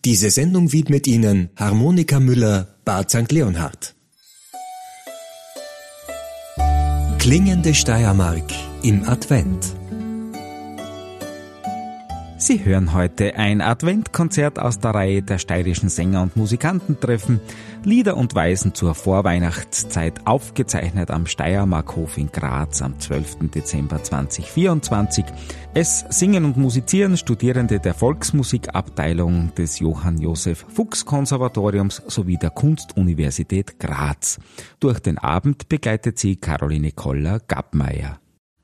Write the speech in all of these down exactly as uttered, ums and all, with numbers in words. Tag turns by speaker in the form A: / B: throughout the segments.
A: Diese Sendung widmet Ihnen Harmonika Müller, Bad Sankt Leonhard. Klingende Steiermark im Advent.
B: Sie hören heute ein Adventkonzert aus der Reihe der steirischen Sänger- und Musikantentreffen, Lieder und Weisen zur Vorweihnachtszeit, aufgezeichnet am Steiermarkhof in Graz am zwölften Dezember zweitausendvierundzwanzig. Es singen und musizieren Studierende der Volksmusikabteilung des Johann Josef Fuchs Konservatoriums sowie der Kunstuniversität Graz. Durch den Abend begleitet sie Caroline Koller-Gappmeier.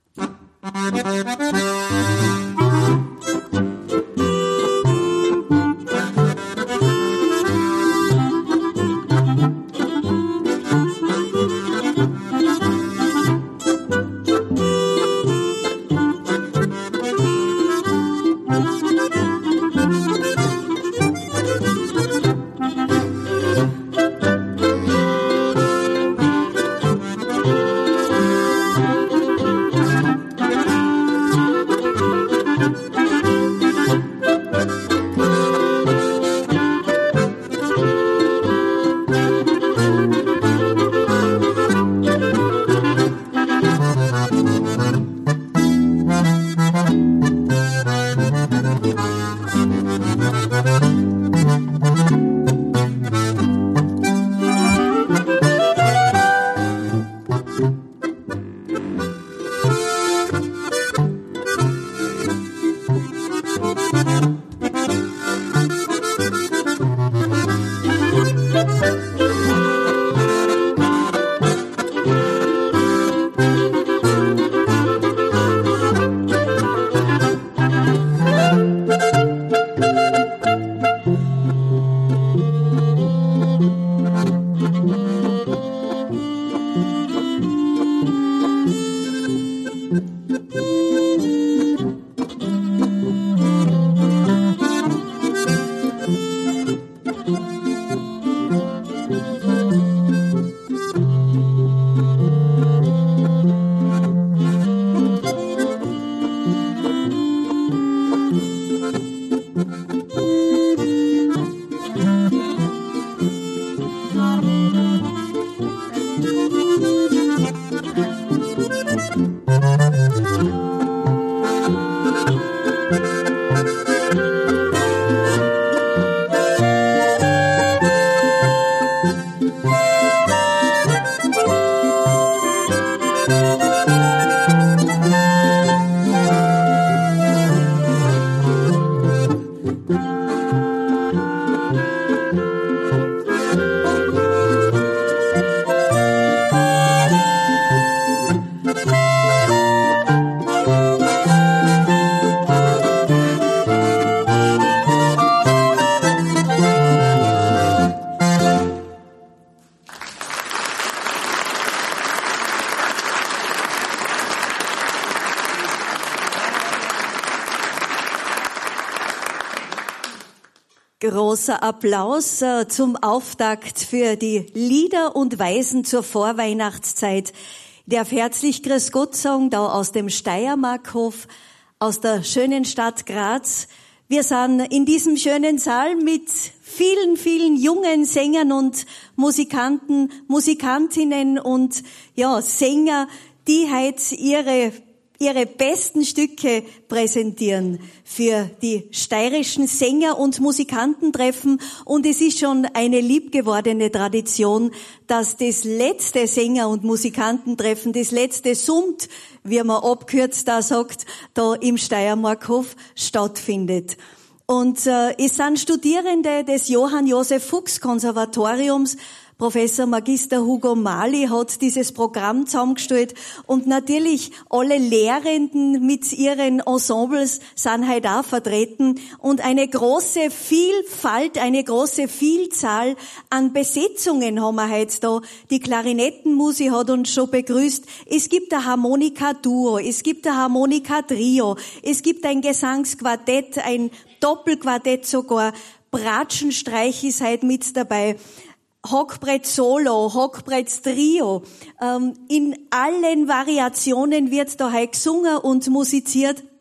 C: Großer Applaus äh, zum Auftakt für die Lieder und Weisen zur Vorweihnachtszeit. Ich darf herzlich Grüß Gott sagen, da aus dem Steiermarkhof, aus der schönen Stadt Graz. Wir sind in diesem schönen Saal mit vielen, vielen jungen Sängern und Musikanten, Musikantinnen und ja Sänger, die heute ihre ihre besten Stücke präsentieren für die steirischen Sänger- und Musikantentreffen. Und es ist schon eine liebgewordene Tradition, dass das letzte Sänger- und Musikantentreffen, das letzte Summt, wie man abkürzt da sagt, da im Steiermarkhof stattfindet. Und äh, es sind Studierende des Johann Josef Fuchs Konservatoriums. Professor Magister Hugo Mali hat dieses Programm zusammengestellt und natürlich alle Lehrenden mit ihren Ensembles sind heute auch vertreten und eine große Vielfalt, eine große Vielzahl an Besetzungen haben wir heute da. Die Klarinettenmusik hat uns schon begrüßt. Es gibt ein Harmonika-Duo, es gibt ein Harmonika-Trio, es gibt ein Gesangsquartett, ein Doppelquartett sogar. Bratschenstreich ist heute mit dabei. Hockbrett Solo, Hockbrett Trio. Ähm, in allen Variationen wird da heute gesungen und musiziert.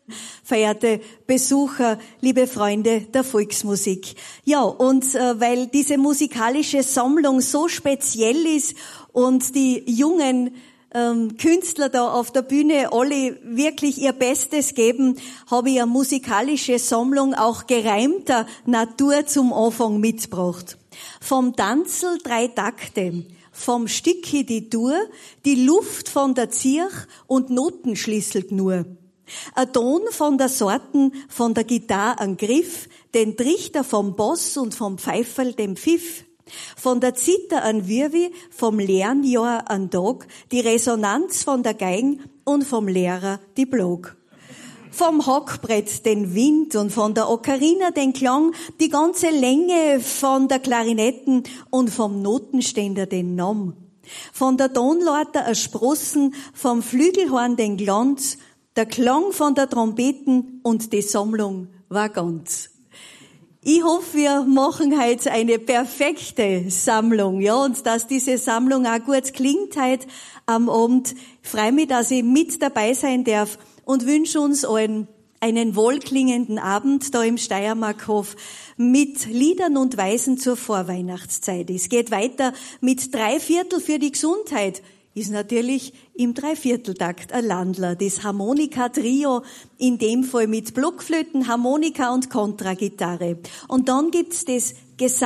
C: verehrte Besucher, liebe Freunde der Volksmusik. Ja, und äh, weil diese musikalische Sammlung so speziell ist und die jungen ähm, Künstler da auf der Bühne alle wirklich ihr Bestes geben, habe ich eine musikalische Sammlung auch gereimter Natur zum Anfang mitgebracht. Vom Tanzel drei Takte, vom Stücki die Dur, die Luft von der Zirch und Notenschlüssel nur. Ein Ton von der Sorten, von der Gitarre ein Griff, den Trichter vom Boss und vom Pfeiferl dem Pfiff. Von der Zither ein Wirwi, vom Lernjahr ein Tag, die Resonanz von der Geigen und vom Lehrer die Blog. Vom Hockbrett den Wind und von der Ocarina den Klang, die ganze Länge von der Klarinetten und vom Notenständer den Nom. Von der Tonleiter ein Sprossen, vom Flügelhorn den Glanz, der Klang von der Trompeten und die Sammlung war ganz. Ich hoffe, wir machen heute eine perfekte Sammlung, ja, und dass diese Sammlung auch gut klingt heute am Abend. Ich freue mich, dass ich mit dabei sein darf und wünsche uns allen einen wohlklingenden Abend da im Steiermarkhof mit Liedern und Weisen zur Vorweihnachtszeit. Es geht weiter mit Dreiviertel für die Gesundheit. Ist natürlich im Dreivierteltakt ein Landler, das Harmonika-Trio, in dem Fall mit Blockflöten, Harmonika und Kontragitarre. Und dann gibt's das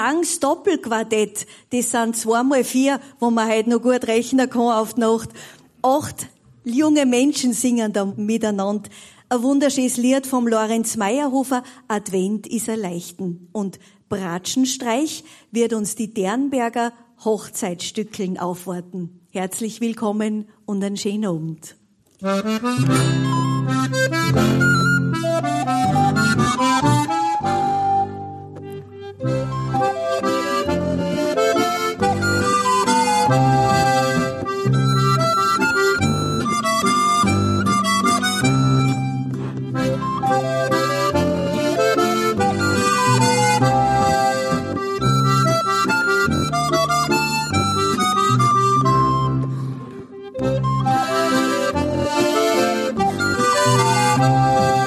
C: Gesangsdoppelquartett, das sind zweimal vier, wo man halt noch gut rechnen kann auf die Nacht. Acht junge Menschen singen da miteinander. Ein wunderschönes Lied vom Lorenz Meyerhofer, Advent ist ein Leichten. Und Bratschenstreich wird uns die Dernberger Hochzeitstückeln aufwarten. Herzlich willkommen und einen schönen Abend.
D: Thank you.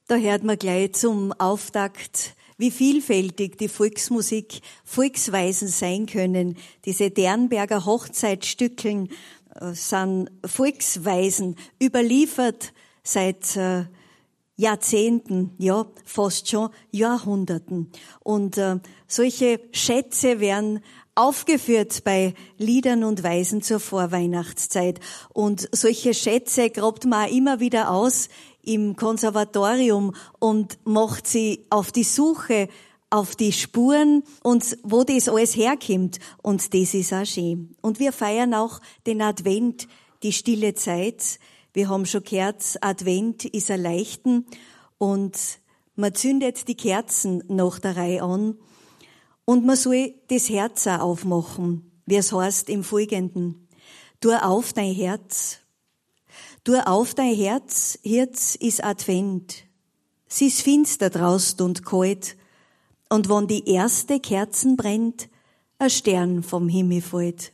C: Da hört man gleich zum Auftakt, wie vielfältig die Volksmusik, Volksweisen sein können. Diese Dernberger Hochzeitstückeln äh, sind Volksweisen, überliefert seit äh, Jahrzehnten, ja, fast schon Jahrhunderten. Und äh, solche Schätze werden aufgeführt bei Liedern und Weisen zur Vorweihnachtszeit. Und solche Schätze grabt man auch immer wieder aus im Konservatorium und macht sie auf die Suche, auf die Spuren und wo das alles herkommt. Und das ist auch schön. Und wir feiern auch den Advent, die stille Zeit. Wir haben schon gehört, Advent ist ein Leichten und man zündet die Kerzen nach der Reihe an und man soll das Herz auch aufmachen, wie es heißt im Folgenden. Tu auf dein Herz. Tu auf dein Herz, jetzt ist Advent. Es ist finster draußen und kalt. Und wenn die erste Kerzen brennt, ein Stern vom Himmel fällt.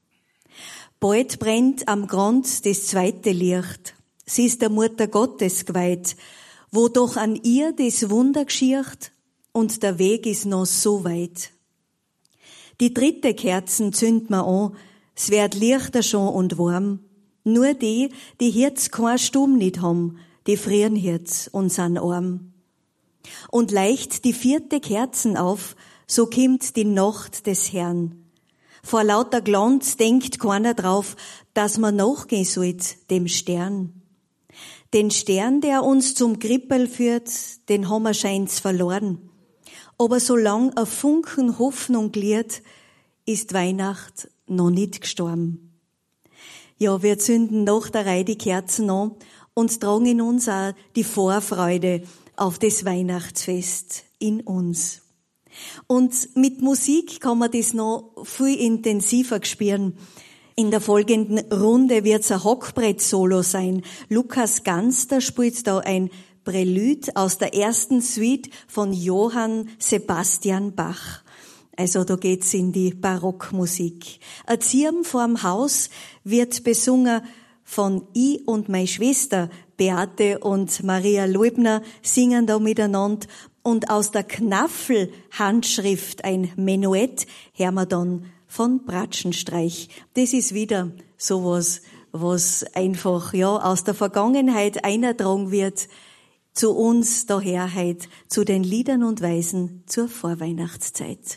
C: Bald brennt am Grund das zweite Licht. Sie ist der Mutter Gottes geweiht, wo doch an ihr das Wunder geschiert und der Weg ist noch so weit. Die dritte Kerzen zünd man an, es wird lichter schon und warm. Nur die, die jetzt kein Stumm nicht haben, die frieren jetzt und sind arm. Und leicht die vierte Kerzen auf, so kommt die Nacht des Herrn. Vor lauter Glanz denkt keiner drauf, dass man nachgehen sollt, dem Stern. Den Stern, der uns zum Krippel führt, den haben wir scheint's verloren. Aber solang ein Funken Hoffnung gliert, ist Weihnacht noch nicht gestorben. Ja, wir zünden nach der Reihe die Kerzen an und tragen in uns auch die Vorfreude auf das Weihnachtsfest in uns. Und mit Musik kann man das noch viel intensiver spüren. In der folgenden Runde wird's ein Hockbrett-Solo sein. Lukas Ganster spielt da ein Prälude aus der ersten Suite von Johann Sebastian Bach. Also da geht's in die Barockmusik. Ein Zirm vorm Haus wird besungen von ich und meine Schwester Beate und Maria Leubner singen da miteinander. Und aus der Knaffel-Handschrift ein Menuett hören wir dann von Bratschenstreich. Das ist wieder sowas, was einfach, ja, aus der Vergangenheit eingetragen wird zu uns daher heute, zu den Liedern und Weisen zur Vorweihnachtszeit.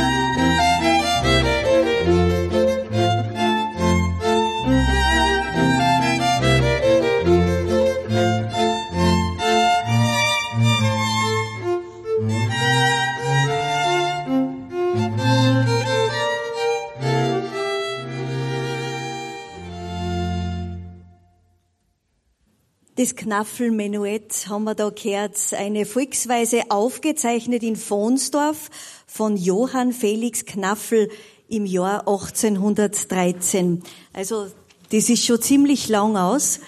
C: Das Knaffel-Menuett haben wir da gehört, eine Volksweise aufgezeichnet in Vonsdorf von Johann Felix Knaffel im Jahr achtzehnhundertdreizehn. Also das ist schon ziemlich lang aus.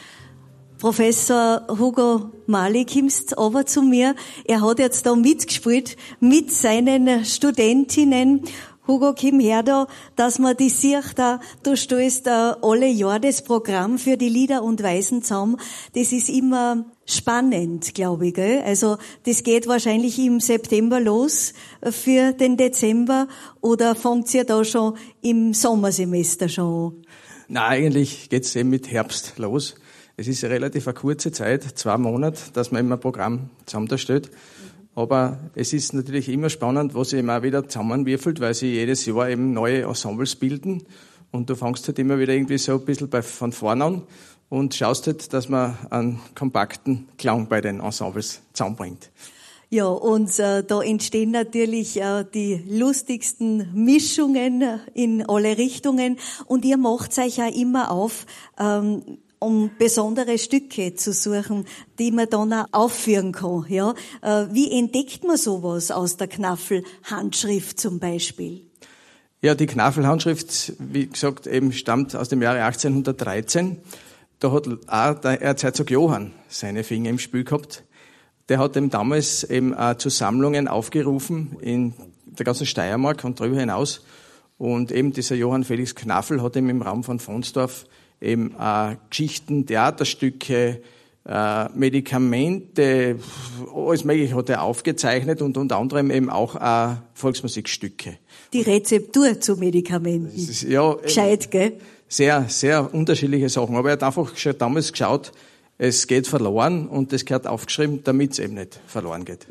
C: Professor Hugo Mali, kommst aber zu mir. Er hat jetzt da mitgespielt mit seinen Studentinnen. Hugo, komm her da, dass man die sieht, da, du stellst da alle Jahr das Programm für die Lieder und Weisen zusammen. Das ist immer spannend, glaube ich, gell? Also, das geht wahrscheinlich im September los für den Dezember, oder fängt's ja da schon im Sommersemester schon an?
D: Na, eigentlich geht's eben mit Herbst los. Es ist eine relativ eine kurze Zeit, zwei Monate, dass man immer ein Programm zusammenstellt. Aber es ist natürlich immer spannend, was sich eben auch wieder zusammenwürfelt, weil sie jedes Jahr eben neue Ensembles bilden. Und du fängst halt immer wieder irgendwie so ein bisschen bei, von vorn an und schaust halt, dass man einen kompakten Klang bei den Ensembles zusammenbringt.
C: Ja, und äh, da entstehen natürlich äh, die lustigsten Mischungen in alle Richtungen. Und ihr macht euch ja immer auf, ähm, um besondere Stücke zu suchen, die man dann auch aufführen kann. Ja, äh, wie entdeckt man sowas aus der Knaffel-Handschrift zum Beispiel?
D: Ja, die Knaffel-Handschrift, wie gesagt, eben stammt aus dem Jahre achtzehnhundertdreizehn. Da hat auch der Erzherzog Johann seine Finger im Spiel gehabt. Der hat eben damals eben auch zu Sammlungen aufgerufen in der ganzen Steiermark und darüber hinaus. Und eben dieser Johann Felix Knaffel hat eben im Raum von Vonsdorf eben äh, Geschichten, Theaterstücke, äh, Medikamente, alles Mögliche hat er aufgezeichnet und unter anderem eben auch äh, Volksmusikstücke.
C: Die Rezeptur zu Medikamenten. Das ist, ja, gescheit, gell?
D: Sehr, sehr unterschiedliche Sachen. Aber er hat einfach schon damals geschaut, es geht verloren und das gehört aufgeschrieben, damit es eben nicht verloren geht.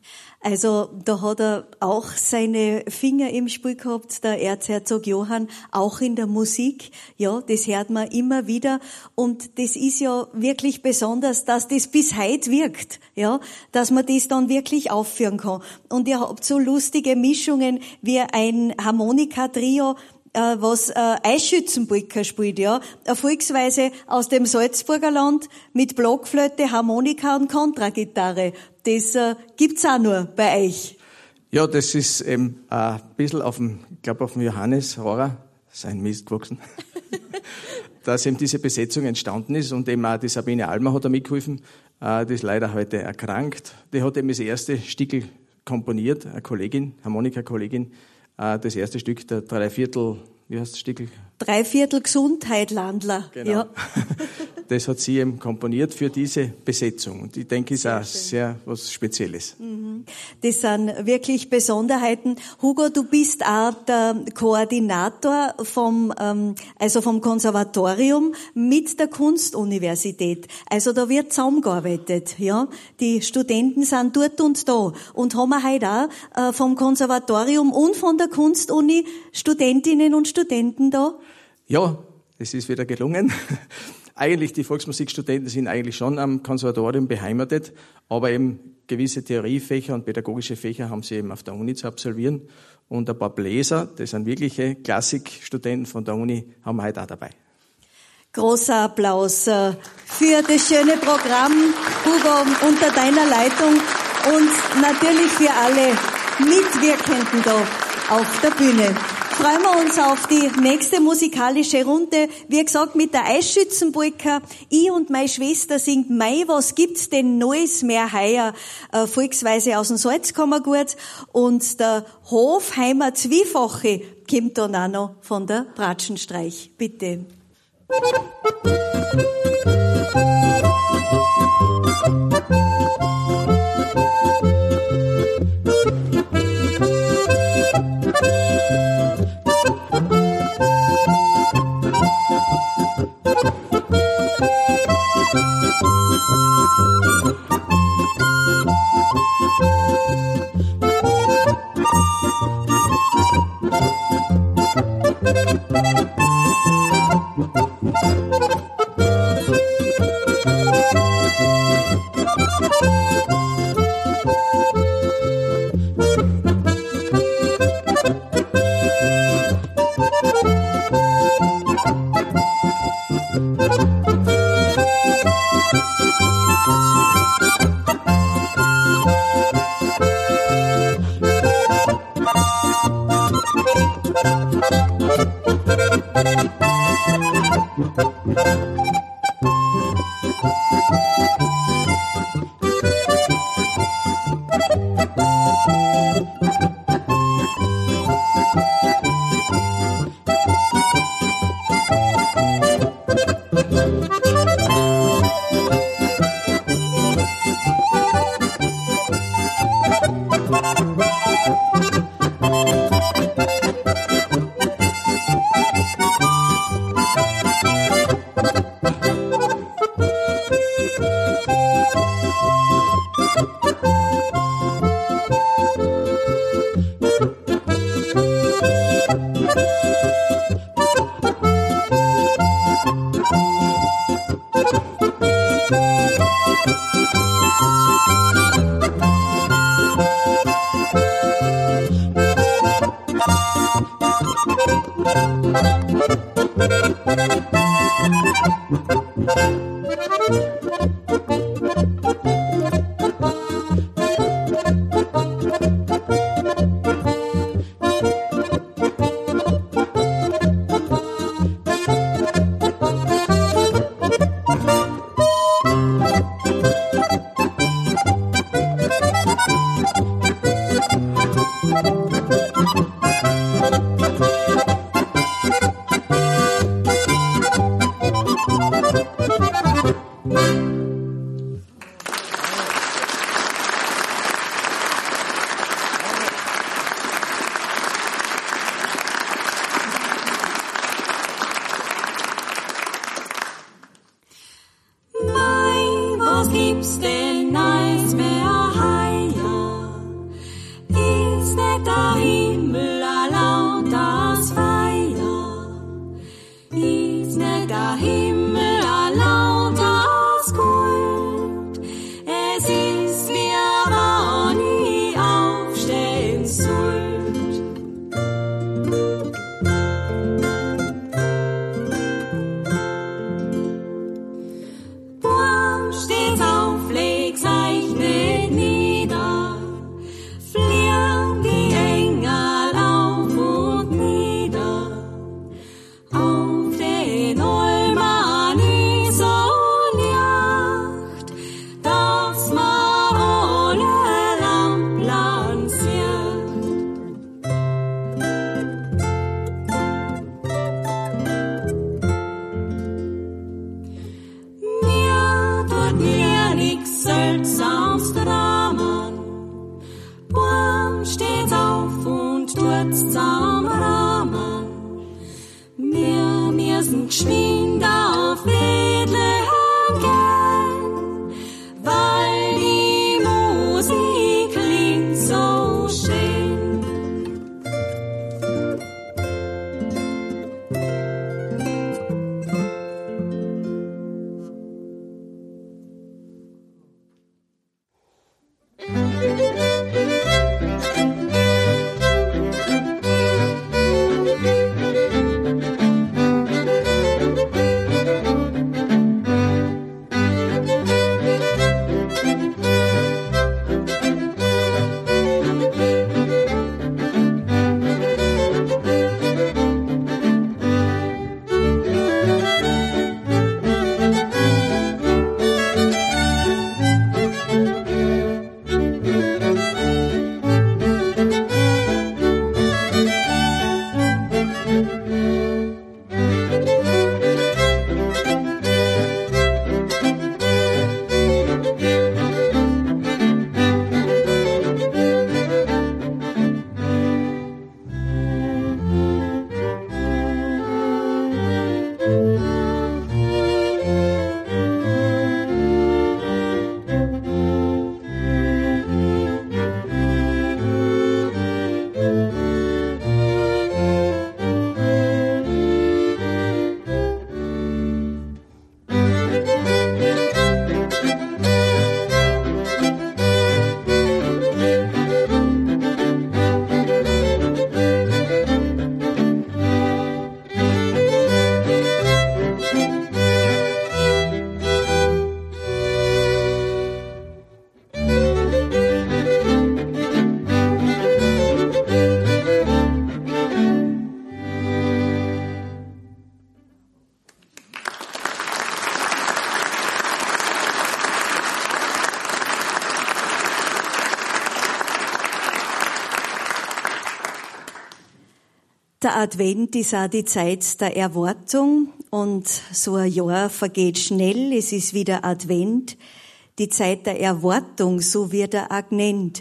C: Also da hat er auch seine Finger im Spiel gehabt, der Erzherzog Johann, auch in der Musik. Ja, das hört man immer wieder. Und das ist ja wirklich besonders, dass das bis heute wirkt. Ja, dass man das dann wirklich aufführen kann. Und ihr habt so lustige Mischungen wie ein Harmonika-Trio, was äh, Eischützenbrücker spielt, ja. Eine Volksweise aus dem Salzburger Land mit Blockflöte, Harmonika und Kontragitarre. Das äh, gibt's auch nur bei euch.
D: Ja, das ist eben äh, ein bisschen auf dem, ich glaube auf dem Johannes Rohrer, sein Mist gewachsen, dass eben diese Besetzung entstanden ist und eben auch die Sabine Almer hat da mitgeholfen, äh, die ist leider heute erkrankt. Die hat eben das erste Stückel komponiert, eine Kollegin, Harmonika-Kollegin, das erste Stück, der Dreiviertel, wie heißt das Stück?
C: Dreiviertel Gesundheit, Landler.
D: Genau.
C: Ja.
D: Das hat sie eben komponiert für diese Besetzung. Und ich denke, ist auch sehr was Spezielles.
C: Das sind wirklich Besonderheiten. Hugo, du bist auch der Koordinator vom, ähm, also vom Konservatorium mit der Kunstuniversität. Also da wird zusammengearbeitet, ja. Die Studenten sind dort und da. Und haben wir heute auch äh, vom Konservatorium und von der Kunstuni Studentinnen und Studenten da?
D: Ja, es ist wieder gelungen. Eigentlich, die Volksmusikstudenten sind eigentlich schon am Konservatorium beheimatet, aber eben gewisse Theoriefächer und pädagogische Fächer haben sie eben auf der Uni zu absolvieren. Und ein paar Bläser, das sind wirkliche Klassikstudenten von der Uni, haben wir heute auch dabei.
C: Großer Applaus für das schöne Programm, Hugo, unter deiner Leitung und natürlich für alle Mitwirkenden da auf der Bühne. Freuen wir uns auf die nächste musikalische Runde. Wie gesagt, mit der Eischützenbrücker. Ich und meine Schwester singt Mei, was gibt's denn Neues mehr heuer? Äh, Volksweise aus dem Salzkammergut. Und der Hofheimer Zwiefache kommt dann auch noch von der Bratschenstreich. Bitte. Der Advent ist auch die Zeit der Erwartung und so ein Jahr vergeht schnell, es ist wieder Advent, die Zeit der Erwartung, so wird er auch genannt.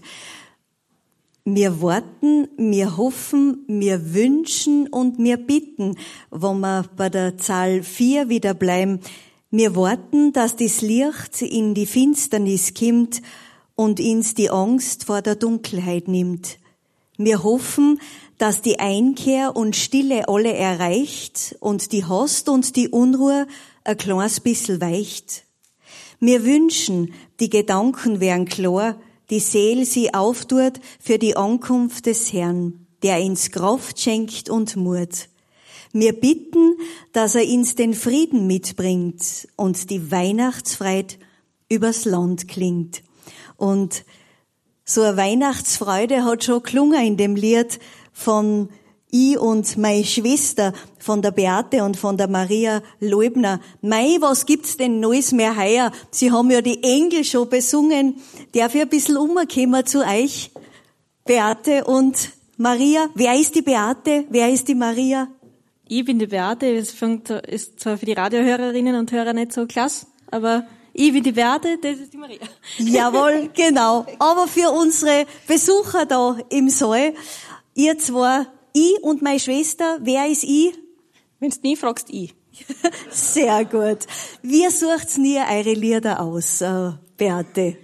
C: Wir warten, wir hoffen, wir wünschen und wir bitten, wenn wir bei der Zahl vier wieder bleiben. Wir warten, dass das Licht in die Finsternis kommt und uns die Angst vor der Dunkelheit nimmt. Wir hoffen, dass die Einkehr und Stille alle erreicht und die Hast und die Unruhe ein kleines bisschen weicht. Wir wünschen, die Gedanken wären klar, die Seele sie auftut für die Ankunft des Herrn, der uns Kraft schenkt und Mut. Wir bitten, dass er uns den Frieden mitbringt und die Weihnachtsfreude übers Land klingt. Und so eine Weihnachtsfreude hat schon gelungen in dem Lied von ich und meine Schwester, von der Beate und von der Maria Leubner. Mei, was gibt's denn Neues mehr heuer? Sie haben ja die Engel schon besungen. Darf ich ein bisschen umkommen zu euch? Beate und Maria. Wer ist die Beate? Wer ist die Maria?
E: Ich bin die Beate. Das ist zwar für die Radiohörerinnen und Hörer nicht so klasse, aber ich bin die Beate, das ist die Maria.
C: Jawohl, genau. Aber für unsere Besucher da im Saal, ihr zwei, ich und meine Schwester, wer ist ich?
E: Wenn du nie fragst, ich.
C: Sehr gut. Wie sucht's nie eure Lieder aus, äh, Beate?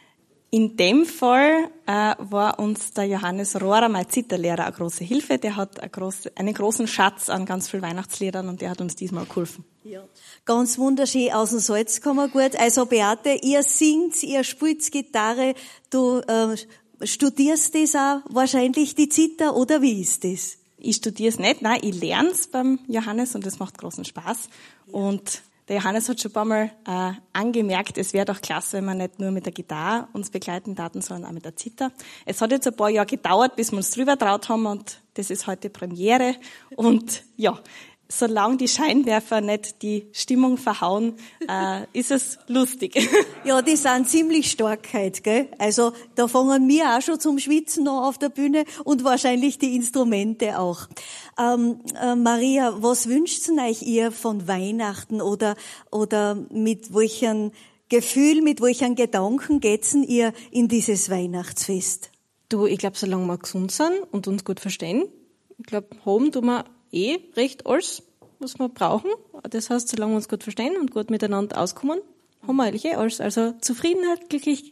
E: In dem Fall äh, war uns der Johannes Rohrer, mein Zitterlehrer, eine große Hilfe. Der hat eine große, einen großen Schatz an ganz vielen Weihnachtsliedern und der hat uns diesmal geholfen.
C: Ja. Ganz wunderschön aus dem Salz kommen gut. Also Beate, ihr singt, ihr spielt Gitarre, du äh, studierst das auch wahrscheinlich, die Zither, oder wie ist das?
E: Ich studiere es nicht, nein, ich lerne es beim Johannes und das macht großen Spaß. Ja. Und der Johannes hat schon ein paar Mal äh, angemerkt, es wäre doch klasse, wenn wir nicht nur mit der Gitarre uns begleiten taten, sondern auch mit der Zither. Es hat jetzt ein paar Jahre gedauert, bis wir uns drüber traut haben und das ist heute Premiere. Und ja, solange die Scheinwerfer nicht die Stimmung verhauen, äh, ist es lustig.
C: Ja, die sind ziemlich stark heute, gell? Also da fangen wir auch schon zum Schwitzen noch auf der Bühne und wahrscheinlich die Instrumente auch. Ähm, äh, Maria, was wünscht denn euch ihr von Weihnachten oder oder mit welchen Gefühl, mit welchen Gedanken geht's denn ihr in dieses Weihnachtsfest?
E: Du, ich glaube, solange wir gesund sind und uns gut verstehen, ich glaube, haben tun wir eh recht alles, was wir brauchen. Das heißt, solange wir uns gut verstehen und gut miteinander auskommen, haben wir eigentlich eh alles. Also Zufriedenheit, glücklich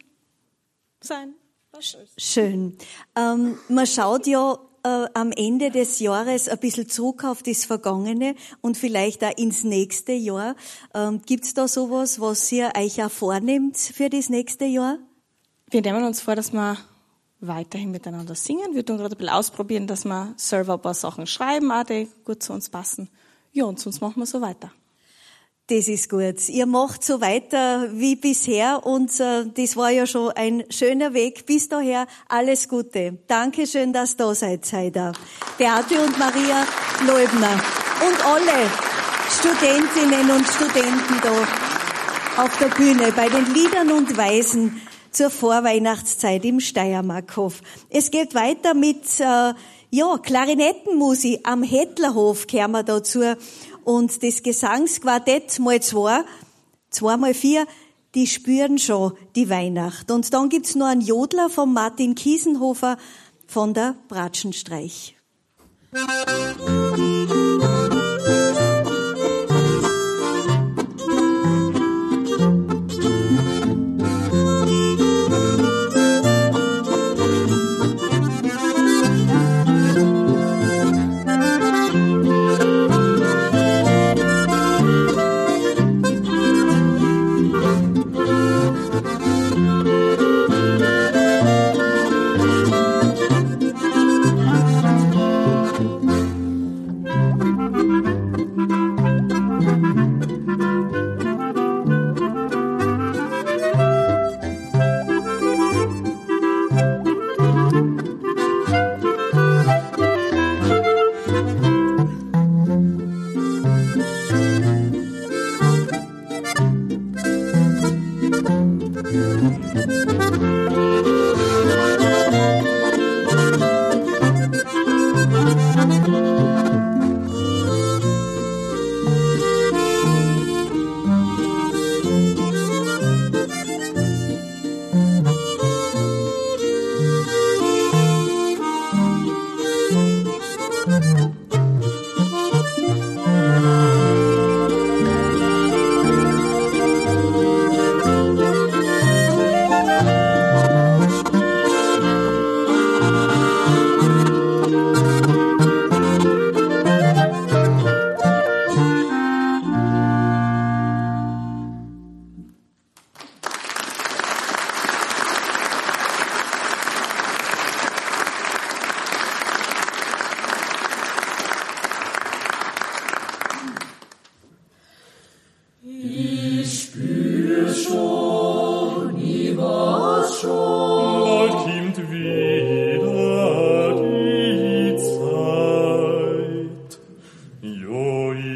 E: sein.
C: Schön. Ähm, man schaut ja äh, am Ende des Jahres ein bisschen zurück auf das Vergangene und vielleicht auch ins nächste Jahr. Ähm, gibt's da sowas, was ihr euch auch vornehmt für das nächste Jahr?
E: Wir nehmen uns vor, dass wir weiterhin miteinander singen. Wir tun gerade ein bisschen ausprobieren, dass wir selber ein paar Sachen schreiben, auch die gut zu uns passen. Ja, und sonst machen wir so weiter.
C: Das ist gut. Ihr macht so weiter wie bisher und äh, das war ja schon ein schöner Weg bis daher. Alles Gute. Dankeschön, dass ihr da seid heute. Beate und Maria Leubner und alle Studentinnen und Studenten da auf der Bühne bei den Liedern und Weisen zur Vorweihnachtszeit im Steiermarkhof. Es geht weiter mit äh, ja Klarinettenmusik am Hettlerhof, kehren wir dazu. Und das Gesangsquartett mal zwei, zwei mal vier, die spüren schon die Weihnacht. Und dann gibt's noch einen Jodler von Martin Kiesenhofer von der Bratschenstreich.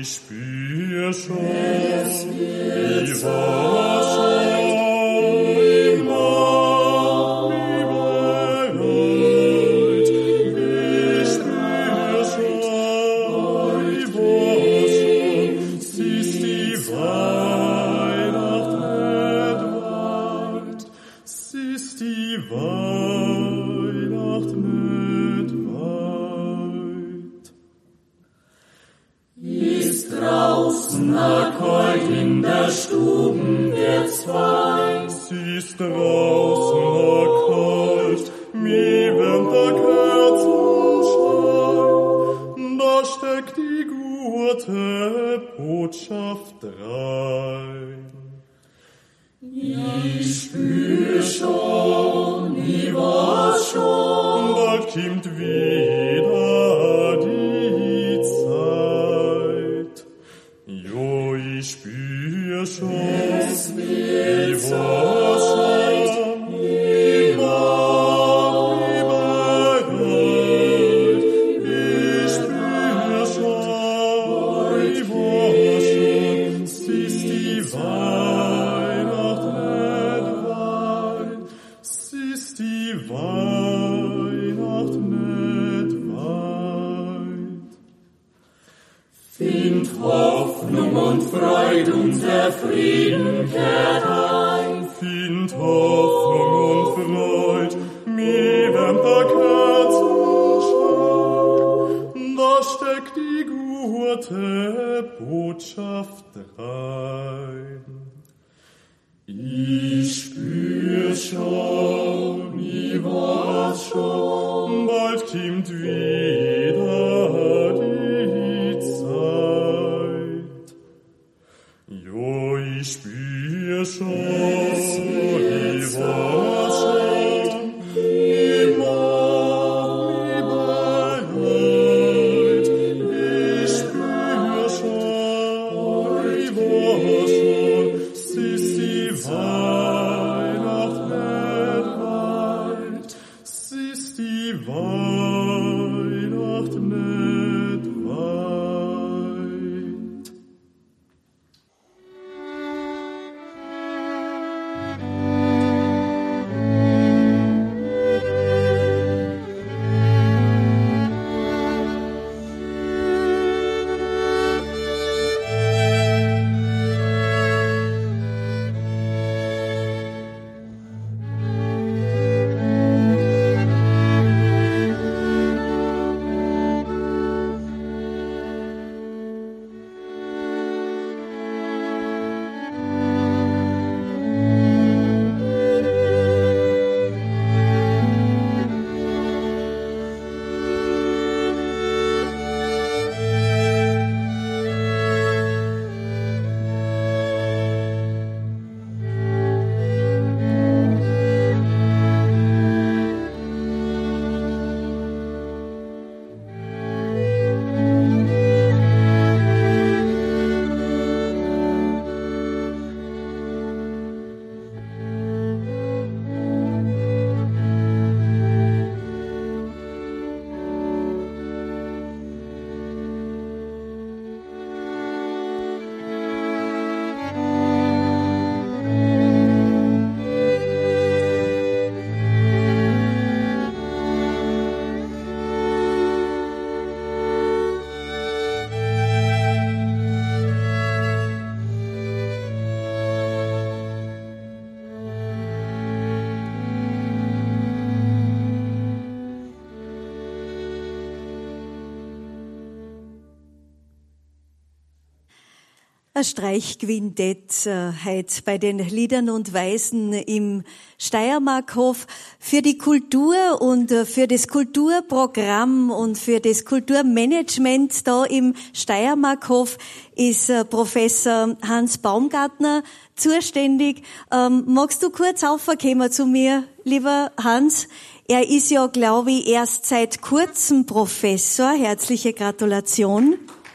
F: ich spür schon, wie was schon immer überrollt. Ich spür schon, wie was schon, siehst die Weihnacht nicht weit, siehst die Weihnacht nicht weit. Ist draußen a kalt, in der Stuben wird's fein. Ist draußen a kalt, mir wärmt der Kerzenschein. Da steckt die gute Botschaft rein. Ich spür schon, ich weiß schon, bald kommt wieder die Zeit. Jo, ich spür schon, ich weiß schon, immer, überall. Ich spür schon, ich weiß schon, siehst die Weihnacht nicht weit, siehst die Weihnacht nicht weit. Find Hoffnung und Freude, unser Frieden kehrt ein. Find Hoffnung und Freude, mir wärmt der Kerzenschein. Da steckt die gute Botschaft rein. Ich spür schon, ich weiß schon, bald kommt wieder die Zeit. Jo, ich spür schon, ich weiß schon, immer, überall. Ich spür schon, ich weiß schon, siehst die Weihnacht nicht weit, siehst die Weihnacht nicht weit.
C: Ein Streichquintett äh, heute bei den Liedern und Weisen im Steiermarkhof. Für die Kultur und äh, für das Kulturprogramm und für das Kulturmanagement da im Steiermarkhof ist äh, Professor Hans Baumgartner zuständig. Ähm, magst du kurz aufkommen zu mir, lieber Hans? Er ist ja, glaube ich, erst seit kurzem Professor. Herzliche Gratulation.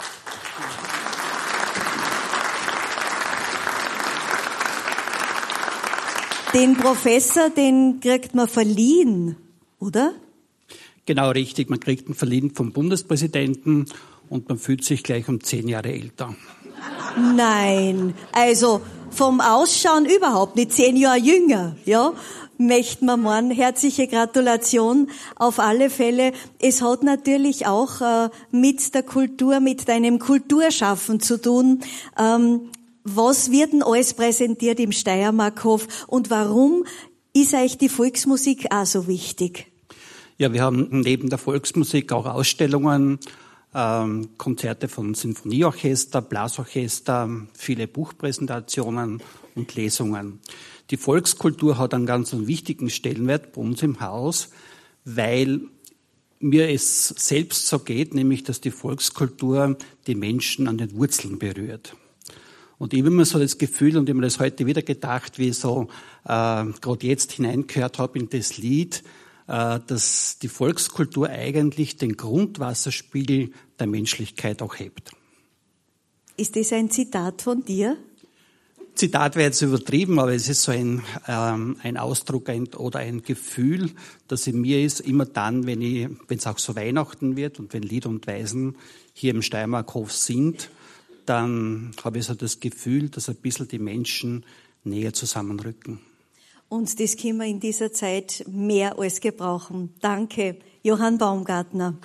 C: Den Professor, den kriegt man verliehen, oder?
G: Genau richtig, man kriegt ihn verliehen vom Bundespräsidenten und man fühlt sich gleich um zehn Jahre älter.
C: Nein, also vom Ausschauen überhaupt nicht, zehn Jahre jünger, ja, möchten wir meinen. Herzliche Gratulation auf alle Fälle. Es hat natürlich auch äh, mit der Kultur, mit deinem Kulturschaffen zu tun. Ähm, was wird denn alles präsentiert im Steiermarkhof und warum ist euch die Volksmusik auch so wichtig?
G: Ja, wir haben neben der Volksmusik auch Ausstellungen, ähm, Konzerte von Sinfonieorchester, Blasorchester, viele Buchpräsentationen und Lesungen. Die Volkskultur hat einen ganz wichtigen Stellenwert bei uns im Haus, weil mir es selbst so geht, nämlich dass die Volkskultur die Menschen an den Wurzeln berührt. Und ich habe immer so das Gefühl, und ich habe mir das heute wieder gedacht, wie ich so äh, gerade jetzt hineingehört habe in das Lied, äh, dass die Volkskultur eigentlich den Grundwasserspiegel der Menschlichkeit auch hebt.
C: Ist das ein Zitat von dir?
G: Zitat wäre jetzt übertrieben, aber es ist so ein, ähm, ein Ausdruck ein, oder ein Gefühl, das in mir ist, immer dann, wenn ich, wenn es auch so Weihnachten wird und wenn Lieder und Weisen hier im Steiermarkhof sind, dann habe ich so das Gefühl, dass ein bisschen die Menschen näher zusammenrücken.
C: Und das können wir in dieser Zeit mehr als gebrauchen. Danke, Johann Baumgartner.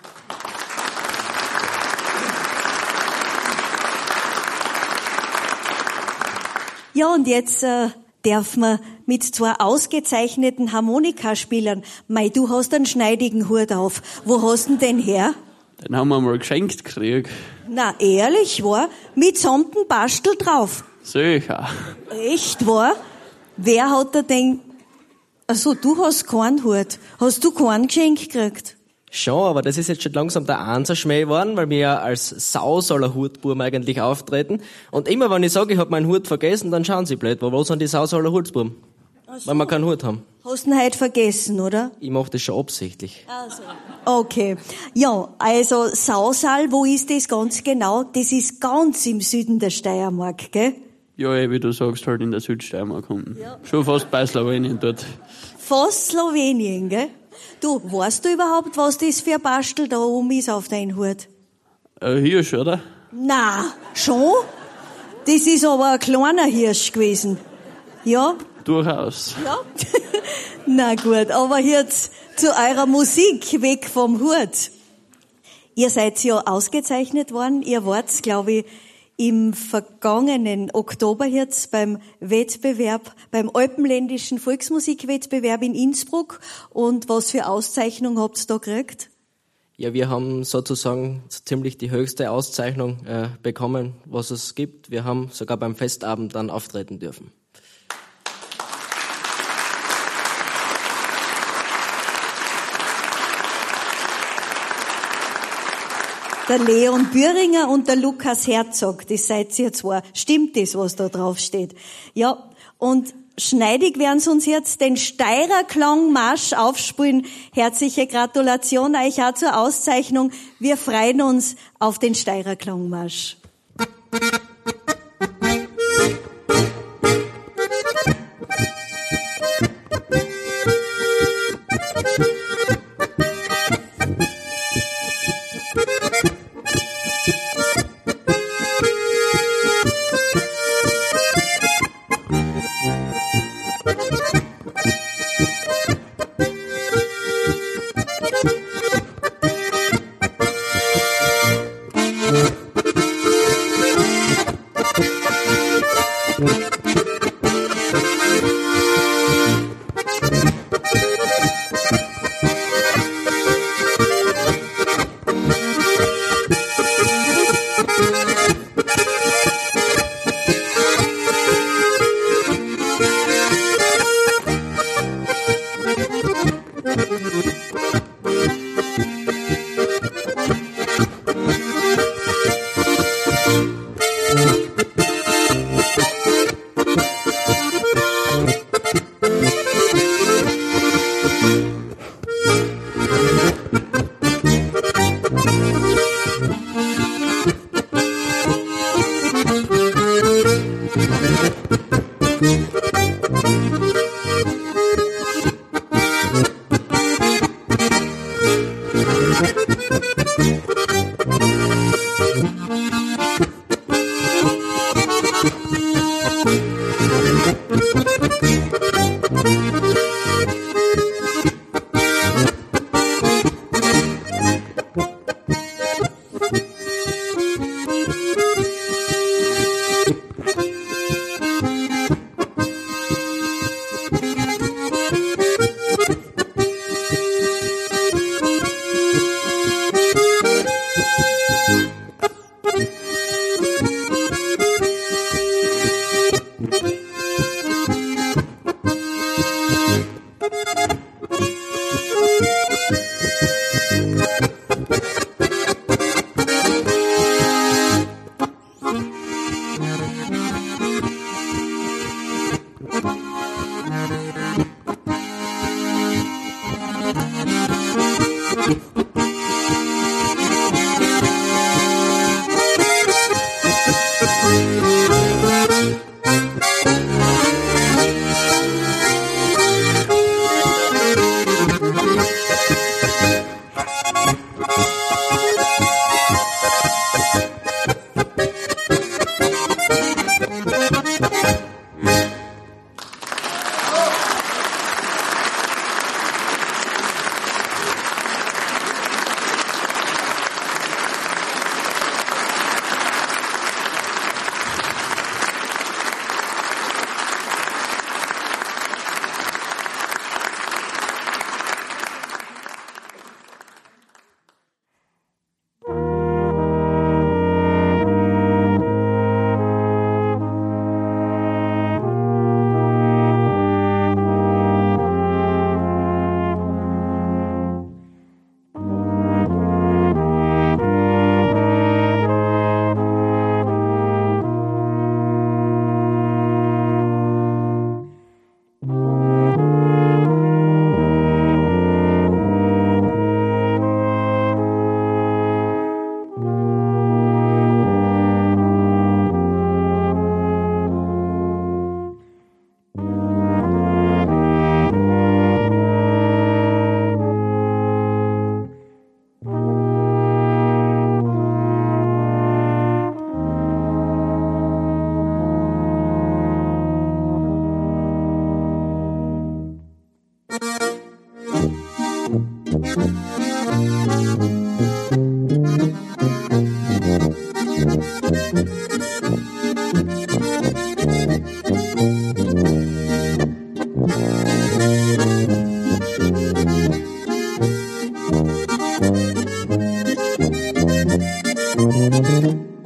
C: Ja, und jetzt äh, darf man mit zwei ausgezeichneten Harmonikaspielern. Mei, du hast einen schneidigen Hut auf. Wo hast du den her?
H: Den haben wir mal geschenkt gekriegt.
C: Na, ehrlich, wahr? Mit samten Bastel drauf.
H: Sicher.
C: Echt, wahr? Wer hat da den... Also du hast keinen Hut. Hast du keinen Geschenk gekriegt?
I: Schon, aber das ist jetzt schon langsam der Einser-Schmäh geworden, weil wir ja als Sausaler Hutbuben eigentlich auftreten. Und immer wenn ich sage, ich hab meinen Hut vergessen, dann schauen sie blöd. Wo sind die Sausaler Hutbuben? So. Weil wir keinen Hut haben.
C: Hast du ihn heute vergessen, oder?
I: Ich mache das schon absichtlich.
C: Also. Okay. Ja, also Sausal, wo ist das ganz genau? Das ist ganz im Süden der Steiermark, gell?
H: Ja, eh, wie du sagst, halt in der Südsteiermark unten. Ja. Schon fast bei Slowenien dort.
C: Fast Slowenien, gell? Du, weißt du überhaupt, was das für ein Bastel da oben ist auf deinem Hut?
H: Ein Hirsch, oder?
C: Na, schon? Das ist aber ein kleiner Hirsch gewesen. Ja?
H: Durchaus.
C: Ja? Na gut, aber jetzt zu eurer Musik, weg vom Hut. Ihr seid ja ausgezeichnet worden. Ihr wart, glaube ich, im vergangenen Oktober jetzt beim Wettbewerb, beim Alpenländischen Volksmusikwettbewerb in Innsbruck. Und was für Auszeichnung habt ihr da gekriegt?
I: Ja, wir haben sozusagen ziemlich die höchste Auszeichnung äh, bekommen, was es gibt. Wir haben sogar beim Festabend dann auftreten dürfen.
C: Der Leon Büringer und der Lukas Herzog, das seid ihr zwei. Stimmt das, was da drauf steht? Ja, und schneidig werden sie uns jetzt den Steirer Klangmarsch aufspielen. Herzliche Gratulation euch auch zur Auszeichnung. Wir freuen uns auf den Steirer Klangmarsch.
F: Thank you.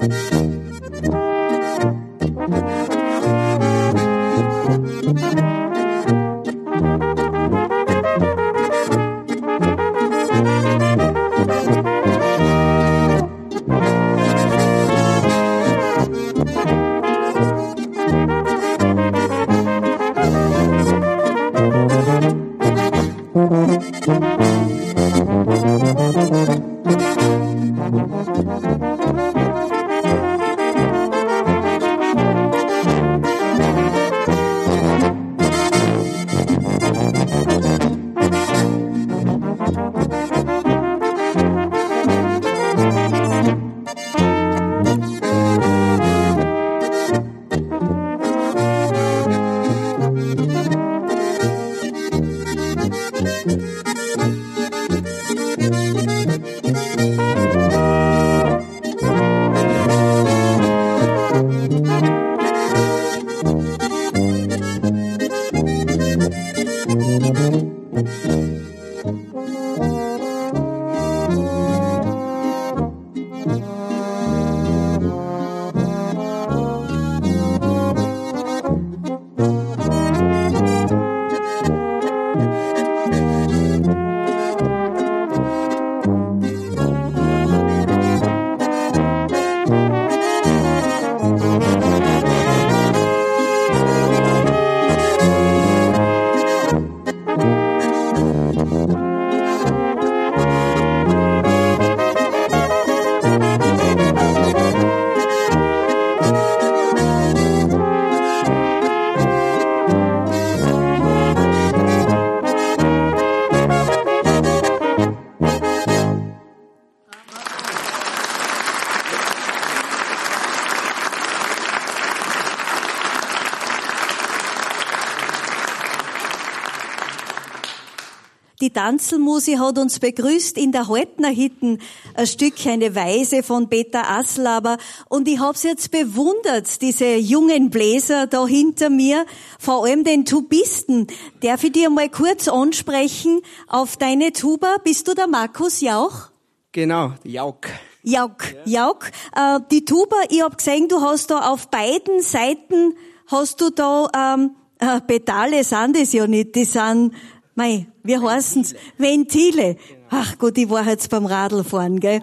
C: Die Tanzelmusi hat uns begrüßt in der Haltnerhitten, ein Stück eine Weise von Peter Asslaber. Und ich hab's jetzt bewundert, diese jungen Bläser da hinter mir, vor allem den Tubisten. Darf ich dir mal kurz ansprechen auf deine Tuba? Bist du der Markus Jauch?
I: Genau, Jauch.
C: Jauch, ja. Jauch. Äh, die Tuba, ich hab gesehen, du hast da auf beiden Seiten, hast du da, ähm, äh, Pedale sind das ja nicht, die sind, mei, wie heißen's? Ventile. Ach gut, ich war jetzt beim Radlfahren, gell?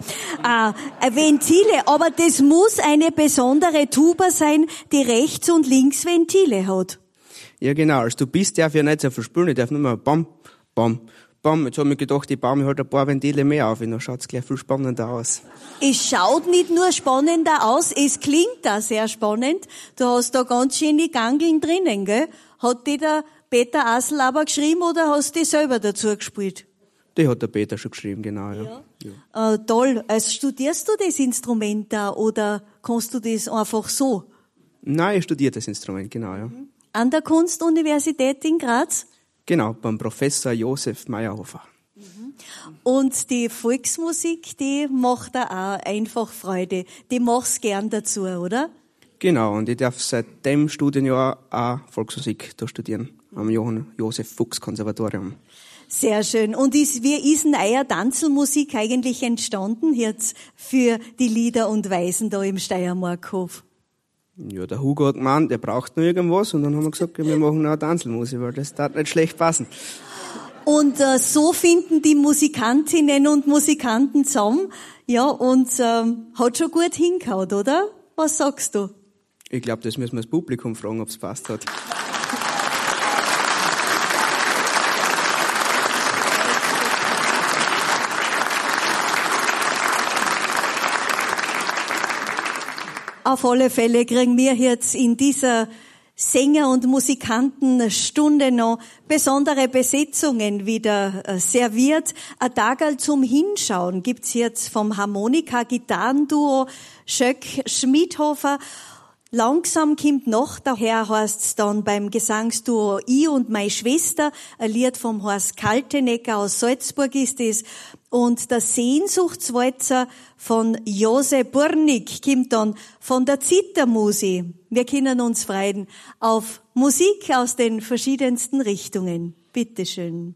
C: Äh, Ventile, aber das muss eine besondere Tuba sein, die rechts und links Ventile hat.
J: Ja genau, also du bist darf ja nicht so viel spielen, ich darf nur mal bam, bam, bam. Jetzt hab ich gedacht, ich baue mir halt ein paar Ventile mehr auf, und dann schaut's gleich viel spannender aus.
C: Es schaut nicht nur spannender aus, es klingt da sehr spannend. Du hast da ganz schöne Gangeln drinnen, gell? Hat die der Peter Asslaber geschrieben oder hast du die selber dazu gespielt?
J: Die hat der Peter schon geschrieben, genau, ja.
C: ja. ja. Äh, toll. Also studierst du das Instrument da oder kannst du das einfach so?
J: Nein, ich studiere das Instrument, genau, ja.
C: An der Kunstuniversität in Graz?
J: Genau, beim Professor Josef Meyerhofer.
C: Und die Volksmusik, die macht da auch einfach Freude. Die machst gern dazu, oder?
J: Genau, und ich darf seit dem Studienjahr auch Volksmusik da studieren, am Johann Josef Fuchs Konservatorium.
C: Sehr schön. Und ist, wie ist denn euer Tanzelmusik eigentlich entstanden jetzt für die Lieder und Weisen da im Steiermarkhof?
J: Ja, der Hugo hat gemeint, der braucht noch irgendwas, und dann haben wir gesagt, wir machen noch eine Tanzelmusik, weil das darf nicht schlecht passen.
C: Und äh, so finden die Musikantinnen und Musikanten zusammen, ja, und ähm, hat schon gut hingehauen, oder? Was sagst du?
J: Ich glaube, das müssen wir das Publikum fragen, ob es passt hat.
C: Auf alle Fälle kriegen wir jetzt in dieser Sänger- und Musikantenstunde noch besondere Besetzungen wieder serviert. Ein Tagerl zum Hinschauen gibt's jetzt vom Harmonika-Gitarrenduo Schöck-Schmidhofer. Langsam kommt noch, daher heißt's dann beim Gesangsduo Ich und meine Schwester, ein Lied vom Horst Kaltenecker aus Salzburg ist es. Und der Sehnsuchtswalzer von Jose Burnig kommt dann von der Zittermusi. Wir können uns freuen auf Musik aus den verschiedensten Richtungen. Bitteschön.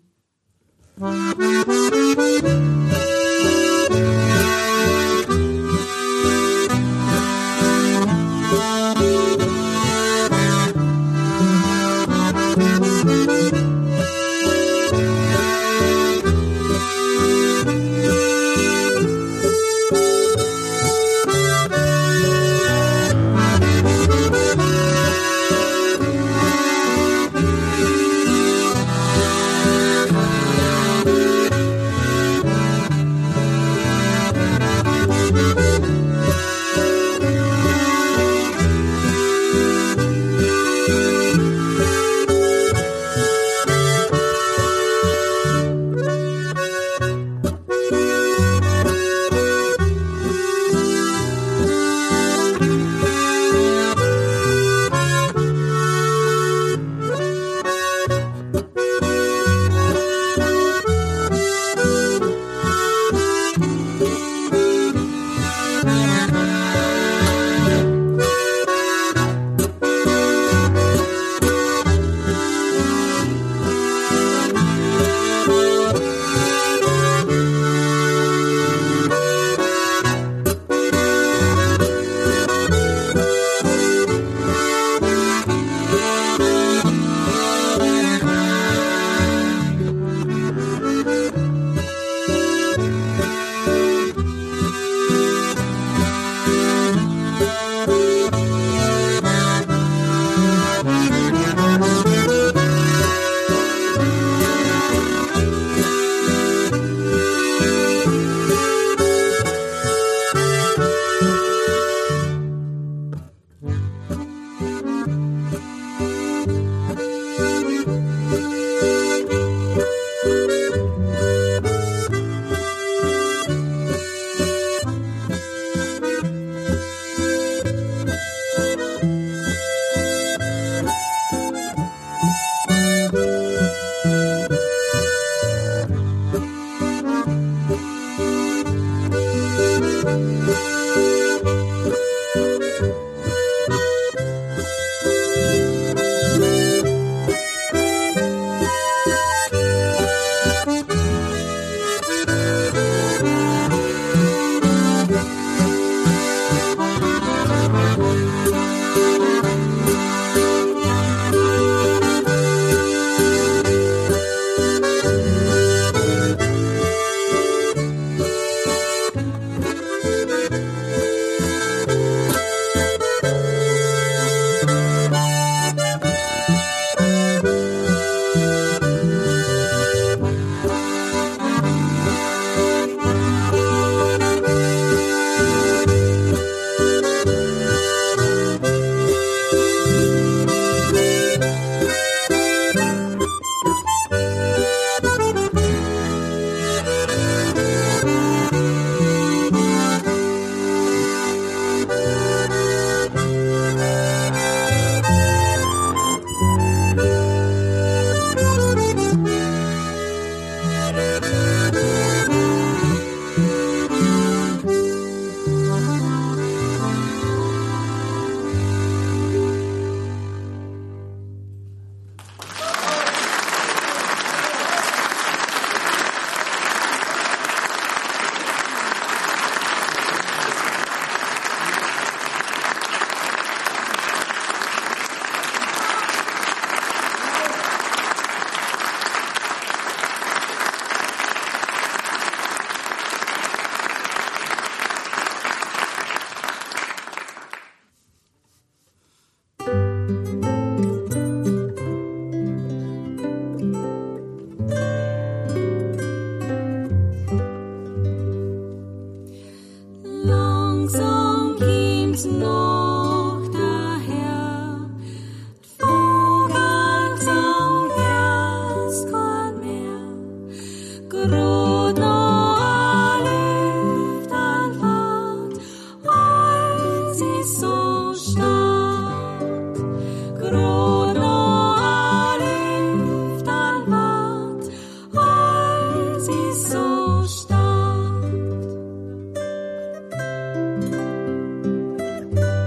K: Thank you.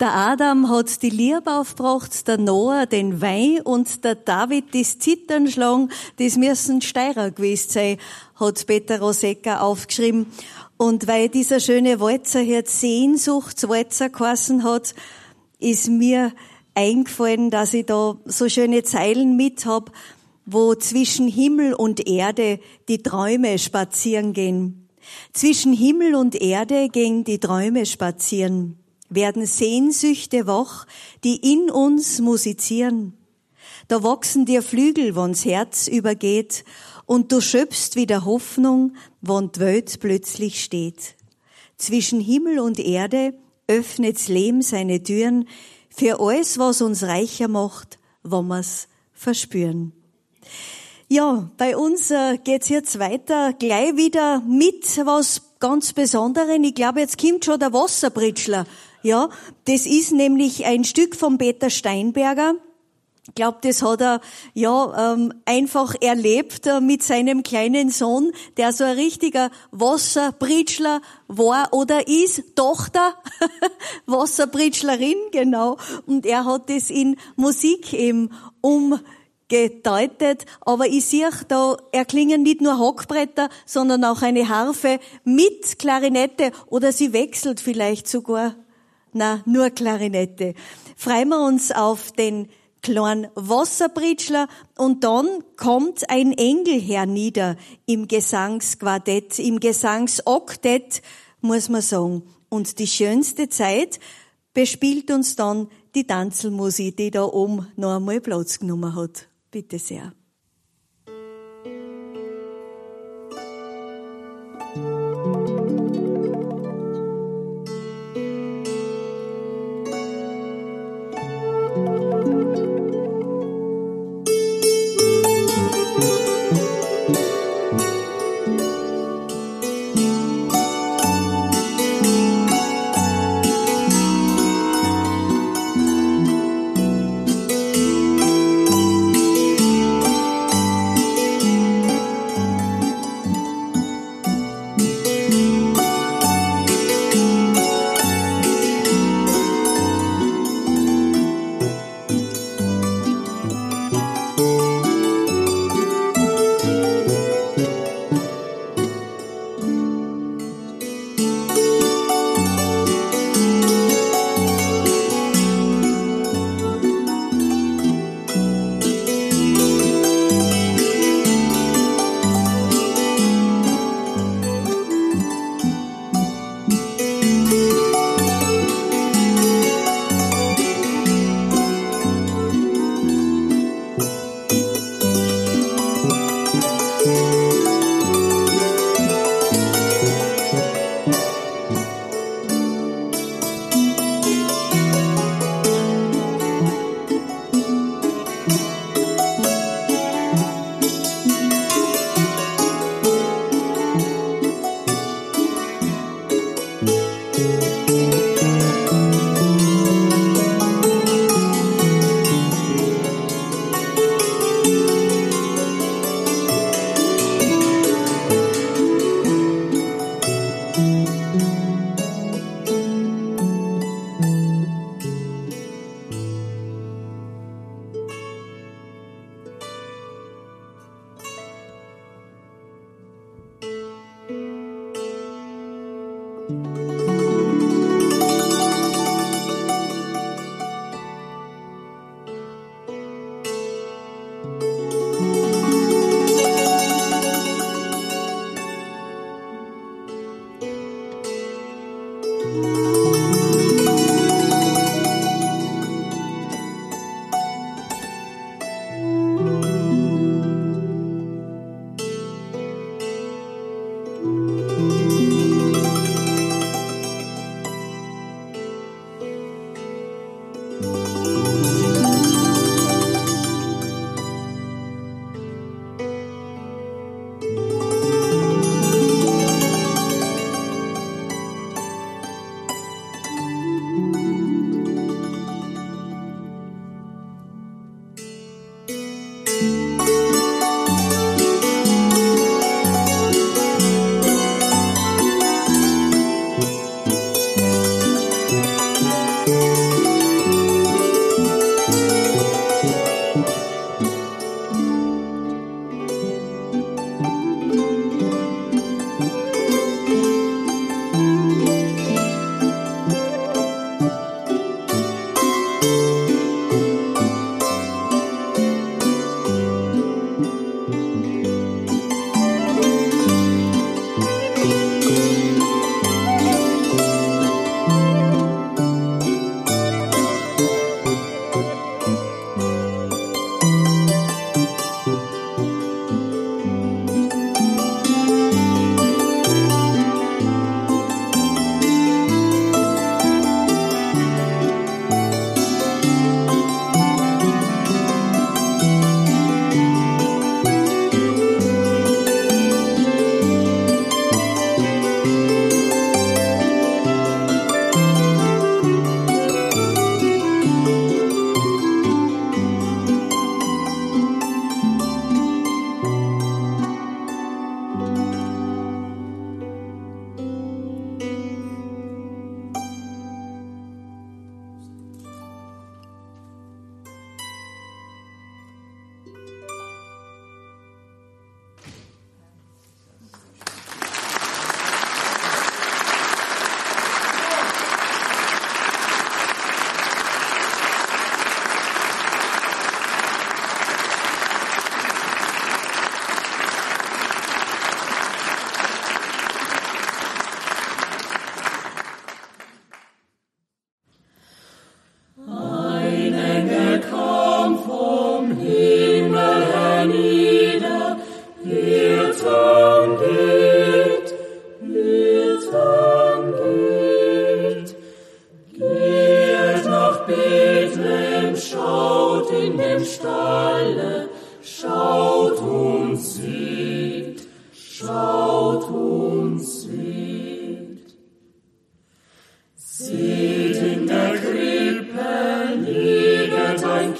C: Der Adam hat die Liebe aufgebracht, der Noah den Wein und der David das Zittern schlagen, das müssen Steirer gewesen sein, hat Peter Rosecka aufgeschrieben. Und weil dieser schöne Walzer hier Sehnsuchtswalzer geheißen hat, ist mir eingefallen, dass ich da so schöne Zeilen mit hab, wo zwischen Himmel und Erde die Träume spazieren gehen. Zwischen Himmel und Erde gehen die Träume spazieren, werden Sehnsüchte wach, die in uns musizieren. Da wachsen dir Flügel, wann's Herz übergeht, und du schöpfst wieder Hoffnung, wann die Welt plötzlich steht. Zwischen Himmel und Erde öffnet's Leben seine Türen für alles, was uns reicher macht, wenn wir's verspüren. Ja, bei uns äh, geht's jetzt weiter, gleich wieder mit was ganz Besonderem. Ich glaube, jetzt kommt schon der Wasserbritschler. Ja, das ist nämlich ein Stück von Peter Steinberger. Ich glaube, das hat er ja ähm, einfach erlebt äh, mit seinem kleinen Sohn, der so ein richtiger Wasserbritschler war oder ist, Tochter, Wasserbritschlerin, genau. Und er hat das in Musik eben umgedeutet. Aber ich sehe, da erklingen nicht nur Hackbretter, sondern auch eine Harfe mit Klarinette oder sie wechselt vielleicht sogar. Na, nur Klarinette. Freuen wir uns auf den kleinen Wasserbritschler und dann kommt ein Engel hernieder im Gesangsquartett, im Gesangsoktett, muss man sagen. Und die schönste Zeit bespielt uns dann die Tanzelmusik, die da oben noch einmal Platz genommen hat. Bitte sehr.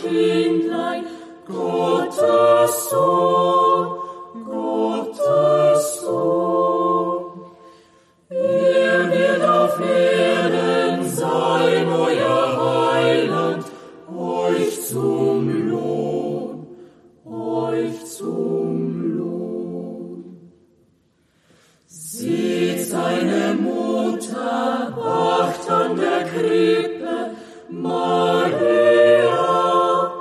F: Kindlein, Gottes Sohn, Gottes Sohn. Er wird auf Erden sein, euer Heiland, euch zum Lohn, euch zum Lohn. Seht seine Mutter, wacht an der Krippe, Maria,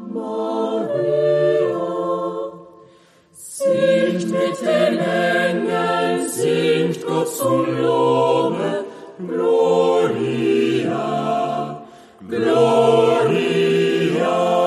F: Maria. Singt mit den Engeln, singt Gott zum Lobe, Gloria, Gloria.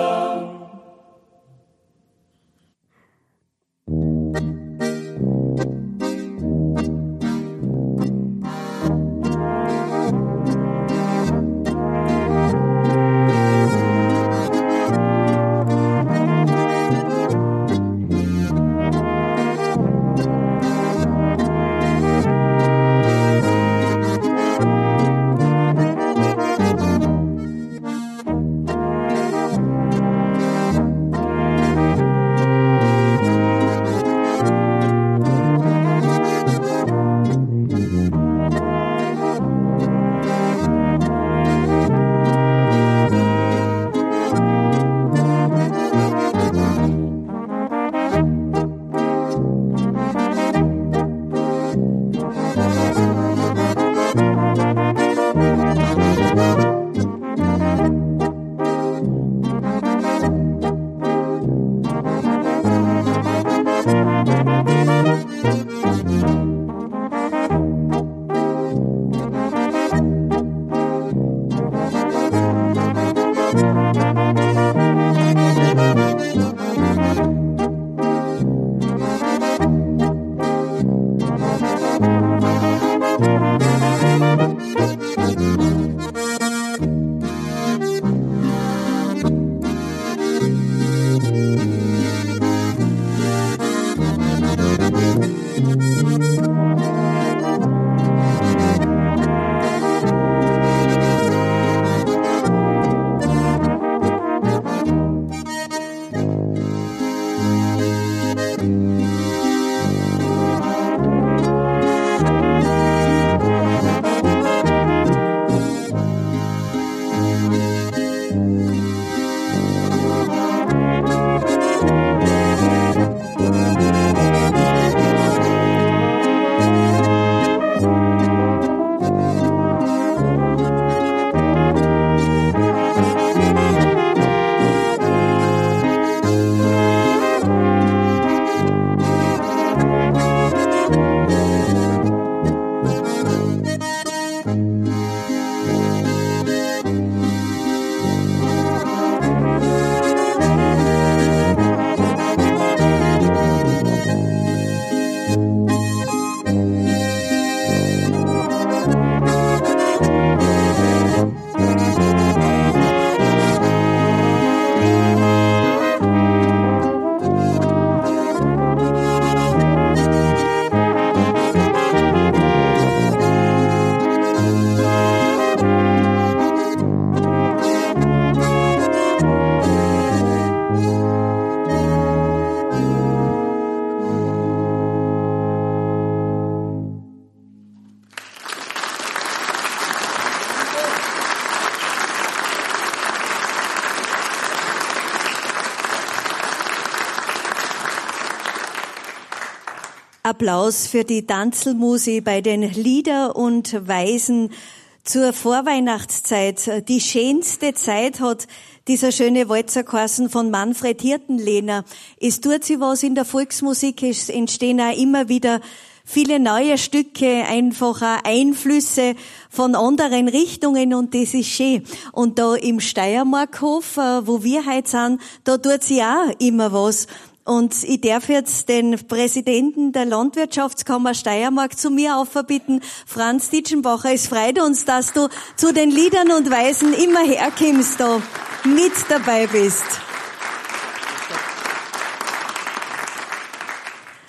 C: Applaus für die Tanzelmusi bei den Lieder und Weisen zur Vorweihnachtszeit. Die schönste Zeit hat dieser schöne Walzer geheißen von Manfred Hirtenlehner. Es tut sich was in der Volksmusik, es entstehen auch immer wieder viele neue Stücke, einfach auch Einflüsse von anderen Richtungen und das ist schön. Und da im Steiermarkhof, wo wir heute sind, da tut sich auch immer was. Und ich darf jetzt den Präsidenten der Landwirtschaftskammer Steiermark zu mir aufbitten, Franz Ditschenbacher. Es freut uns, dass du zu den Liedern und Weisen immer herkommst, da mit dabei bist.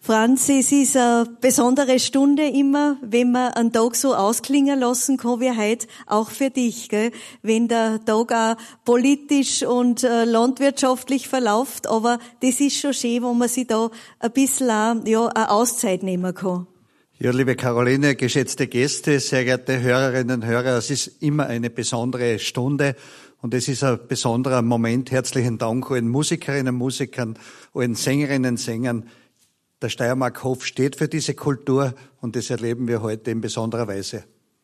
C: Franz, es ist eine besondere Stunde immer, wenn man einen Tag so ausklingen lassen kann wie heute, auch für dich, gell? Wenn der Tag auch politisch und äh, landwirtschaftlich verläuft, aber das ist schon schön, wo man sich da ein bisschen auch, ja, eine Auszeit nehmen kann.
K: Ja, liebe Caroline, geschätzte Gäste, sehr geehrte Hörerinnen und Hörer, es ist immer eine besondere Stunde. Und es ist ein besonderer Moment. Herzlichen Dank allen Musikerinnen und Musikern, allen Sängerinnen und Sängern. Der Steiermark-Hof steht für diese Kultur und das erleben wir heute in besonderer Weise.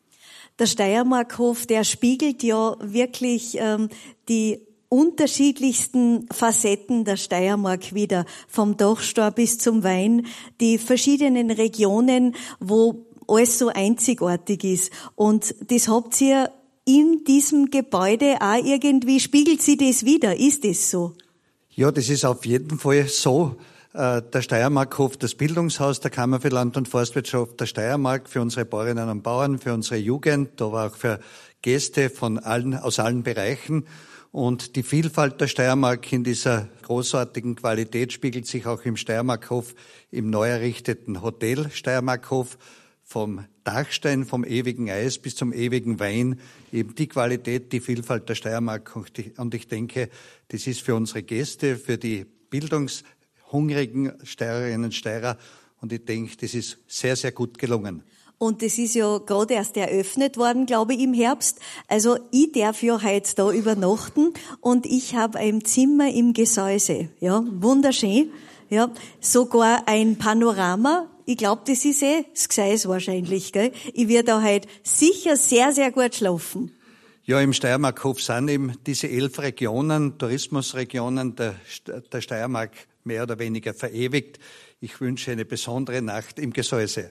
C: Der Steiermark-Hof, der spiegelt ja wirklich ähm, die unterschiedlichsten Facetten der Steiermark wider. Vom Dachstor bis zum Wein, die verschiedenen Regionen, wo alles so einzigartig ist. Und das habt ihr in diesem Gebäude auch irgendwie, spiegelt sie das wieder? Ist das so?
K: Ja, das ist auf jeden Fall so. Der Steiermark-Hof, das Bildungshaus der Kammer für Land- und Forstwirtschaft der Steiermark für unsere Bäuerinnen und Bauern, für unsere Jugend, aber auch für Gäste von allen, aus allen Bereichen. Und die Vielfalt der Steiermark in dieser großartigen Qualität spiegelt sich auch im Steiermark-Hof, im neu errichteten Hotel Steiermark-Hof. Vom Dachstein, vom ewigen Eis bis zum ewigen Wein, eben die Qualität, die Vielfalt der Steiermark. Und ich denke, das ist für unsere Gäste, für die bildungshungrigen Steirerinnen und Steirer, und ich denke, das ist sehr, sehr gut gelungen.
C: Und das ist ja gerade erst eröffnet worden, glaube ich, im Herbst. Also ich darf ja heute da übernachten und ich habe ein Zimmer im Gesäuse. Ja, wunderschön. Ja, sogar ein Panorama. Ich glaube, das ist eh das Gseis wahrscheinlich, gell? Ich werde da heute sicher sehr, sehr gut schlafen.
K: Ja, im Steiermark-Hof sind eben diese elf Regionen, Tourismusregionen der, der Steiermark mehr oder weniger verewigt. Ich wünsche eine besondere Nacht im Gesäuse.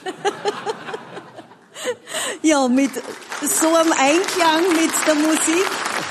C: Ja, mit so einem Einklang mit der Musik.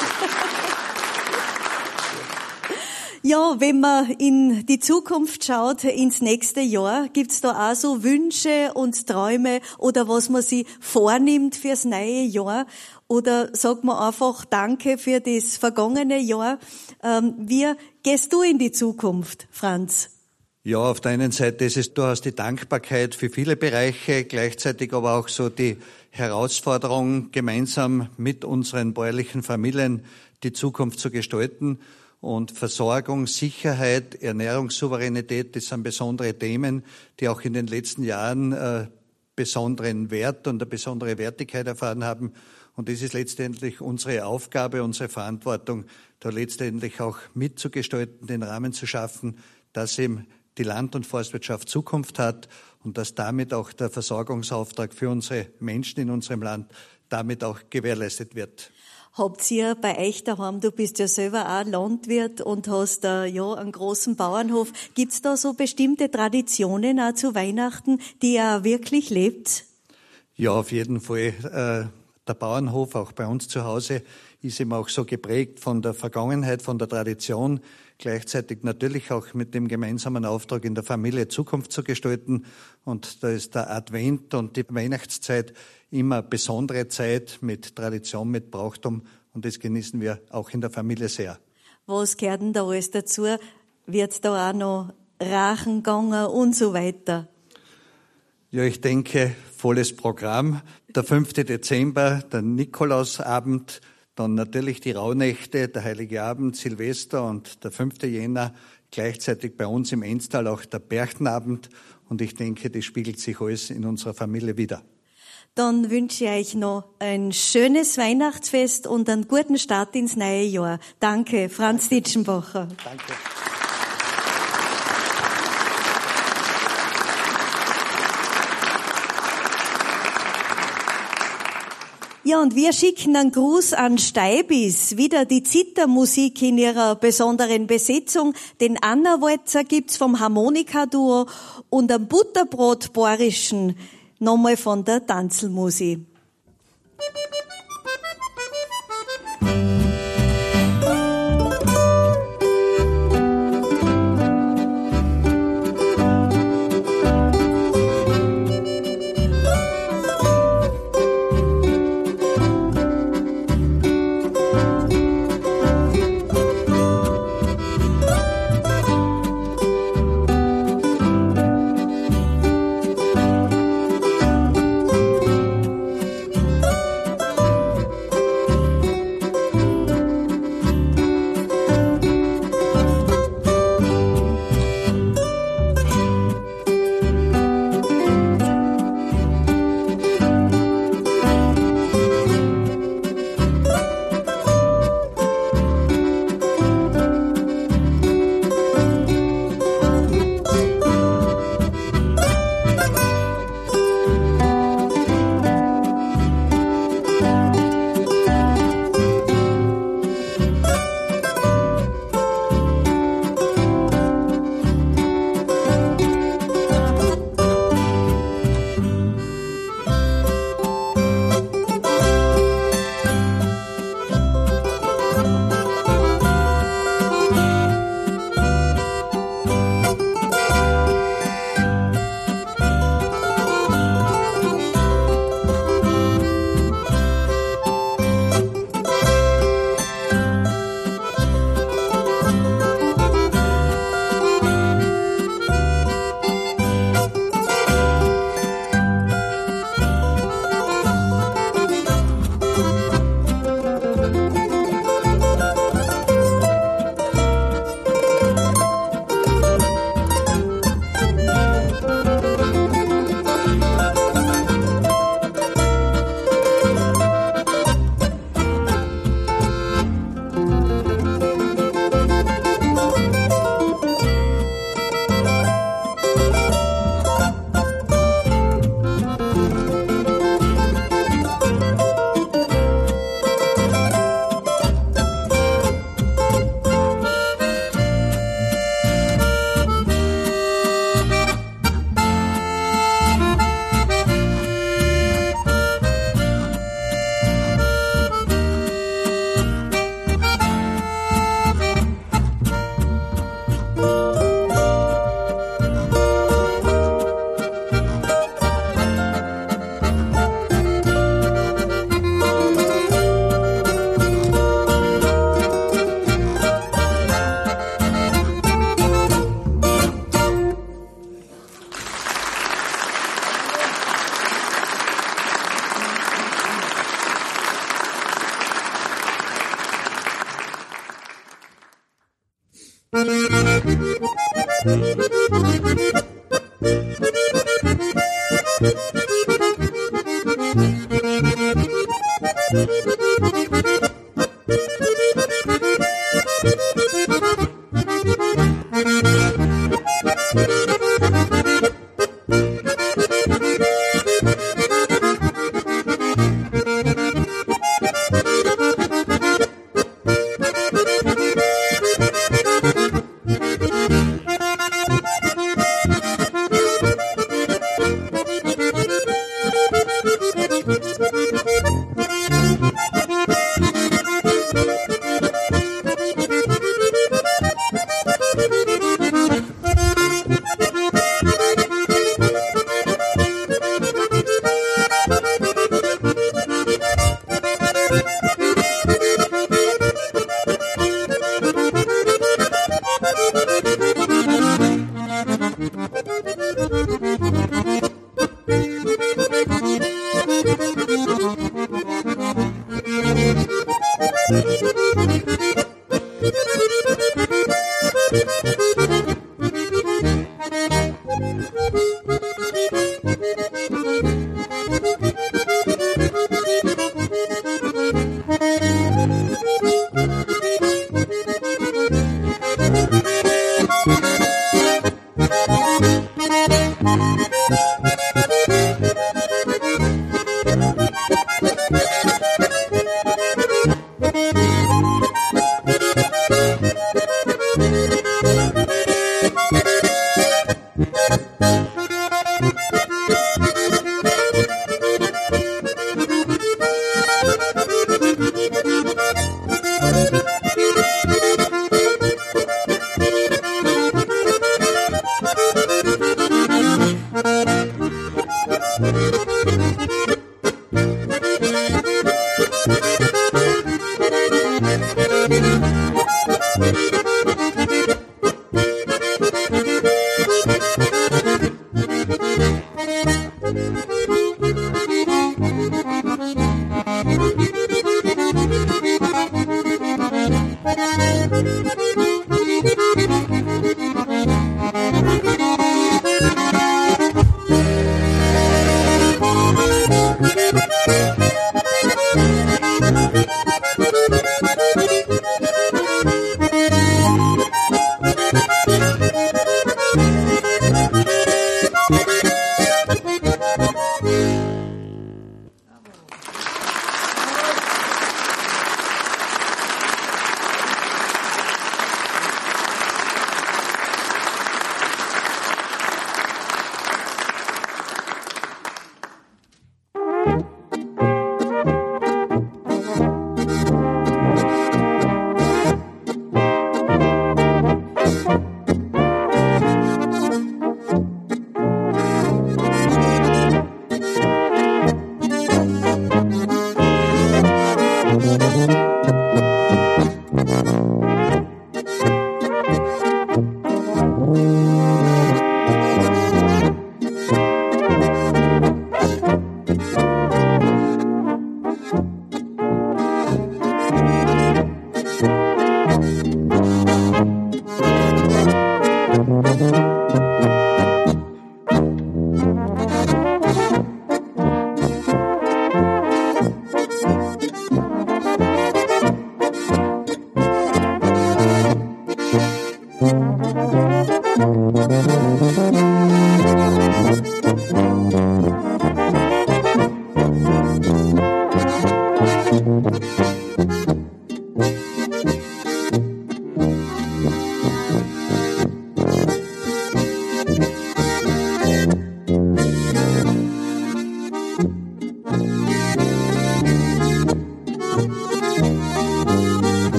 C: Ja, wenn man in die Zukunft schaut, ins nächste Jahr, gibt's da auch so Wünsche und Träume oder was man sich vornimmt fürs neue Jahr? Oder sagt man einfach Danke für das vergangene Jahr? Ähm, wie gehst du in die Zukunft, Franz?
K: Ja, auf der einen Seite ist es durchaus die Dankbarkeit für viele Bereiche, gleichzeitig aber auch so die Herausforderung, gemeinsam mit unseren bäuerlichen Familien die Zukunft zu gestalten. Und Versorgung, Sicherheit, Ernährungssouveränität, das sind besondere Themen, die auch in den letzten Jahren äh, besonderen Wert und eine besondere Wertigkeit erfahren haben. Und das ist letztendlich unsere Aufgabe, unsere Verantwortung, da letztendlich auch mitzugestalten, den Rahmen zu schaffen, dass eben die Land- und Forstwirtschaft Zukunft hat und dass damit auch der Versorgungsauftrag für unsere Menschen in unserem Land damit auch gewährleistet wird.
C: Habt ihr bei euch daheim, du bist ja selber auch Landwirt und hast äh, ja einen großen Bauernhof, gibt's da so bestimmte Traditionen auch zu Weihnachten, die ihr auch wirklich lebt?
K: Ja, auf jeden Fall. Äh, der Bauernhof, auch bei uns zu Hause, ist eben auch so geprägt von der Vergangenheit, von der Tradition, gleichzeitig natürlich auch mit dem gemeinsamen Auftrag in der Familie Zukunft zu gestalten. Und da ist der Advent und die Weihnachtszeit immer eine besondere Zeit mit Tradition, mit Brauchtum, und das genießen wir auch in der Familie sehr.
C: Was gehört denn da alles dazu? Wird da auch noch Rachen gegangen und so weiter?
K: Ja, ich denke, volles Programm. Der fünfte Dezember, der Nikolausabend, dann natürlich die Rauhnächte, der Heilige Abend, Silvester und der fünfte Jänner, gleichzeitig bei uns im Enstal auch der Berchtenabend. Und ich denke, das spiegelt sich alles in unserer Familie wider.
C: Dann wünsche ich euch noch ein schönes Weihnachtsfest und einen guten Start ins neue Jahr. Danke, Franz Ditschenbacher.
K: Danke.
C: Ja, und wir schicken einen Gruß an Steibis, wieder die Zittermusik in ihrer besonderen Besetzung. Den Anna Walzer gibt's vom Harmonika-Duo und am Butterbrot-Borischen nochmal von der Tanzelmusik.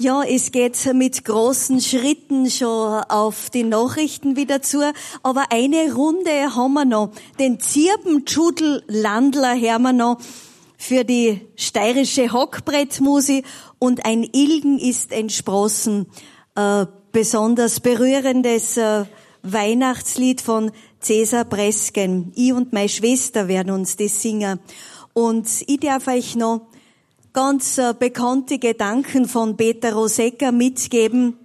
C: Ja, es geht mit großen Schritten schon auf die Nachrichten wieder zu, aber eine Runde haben wir noch. Den Zirbenschudel-Landler hören wir noch für die steirische Hockbrettmusik und ein Ilgen ist entsprossen. Äh, besonders berührendes äh, Weihnachtslied von Cäsar Bresgen. Ich und meine Schwester werden uns das singen. Und ich darf euch noch ganz äh, bekannte Gedanken von Peter Rosegger mitgeben,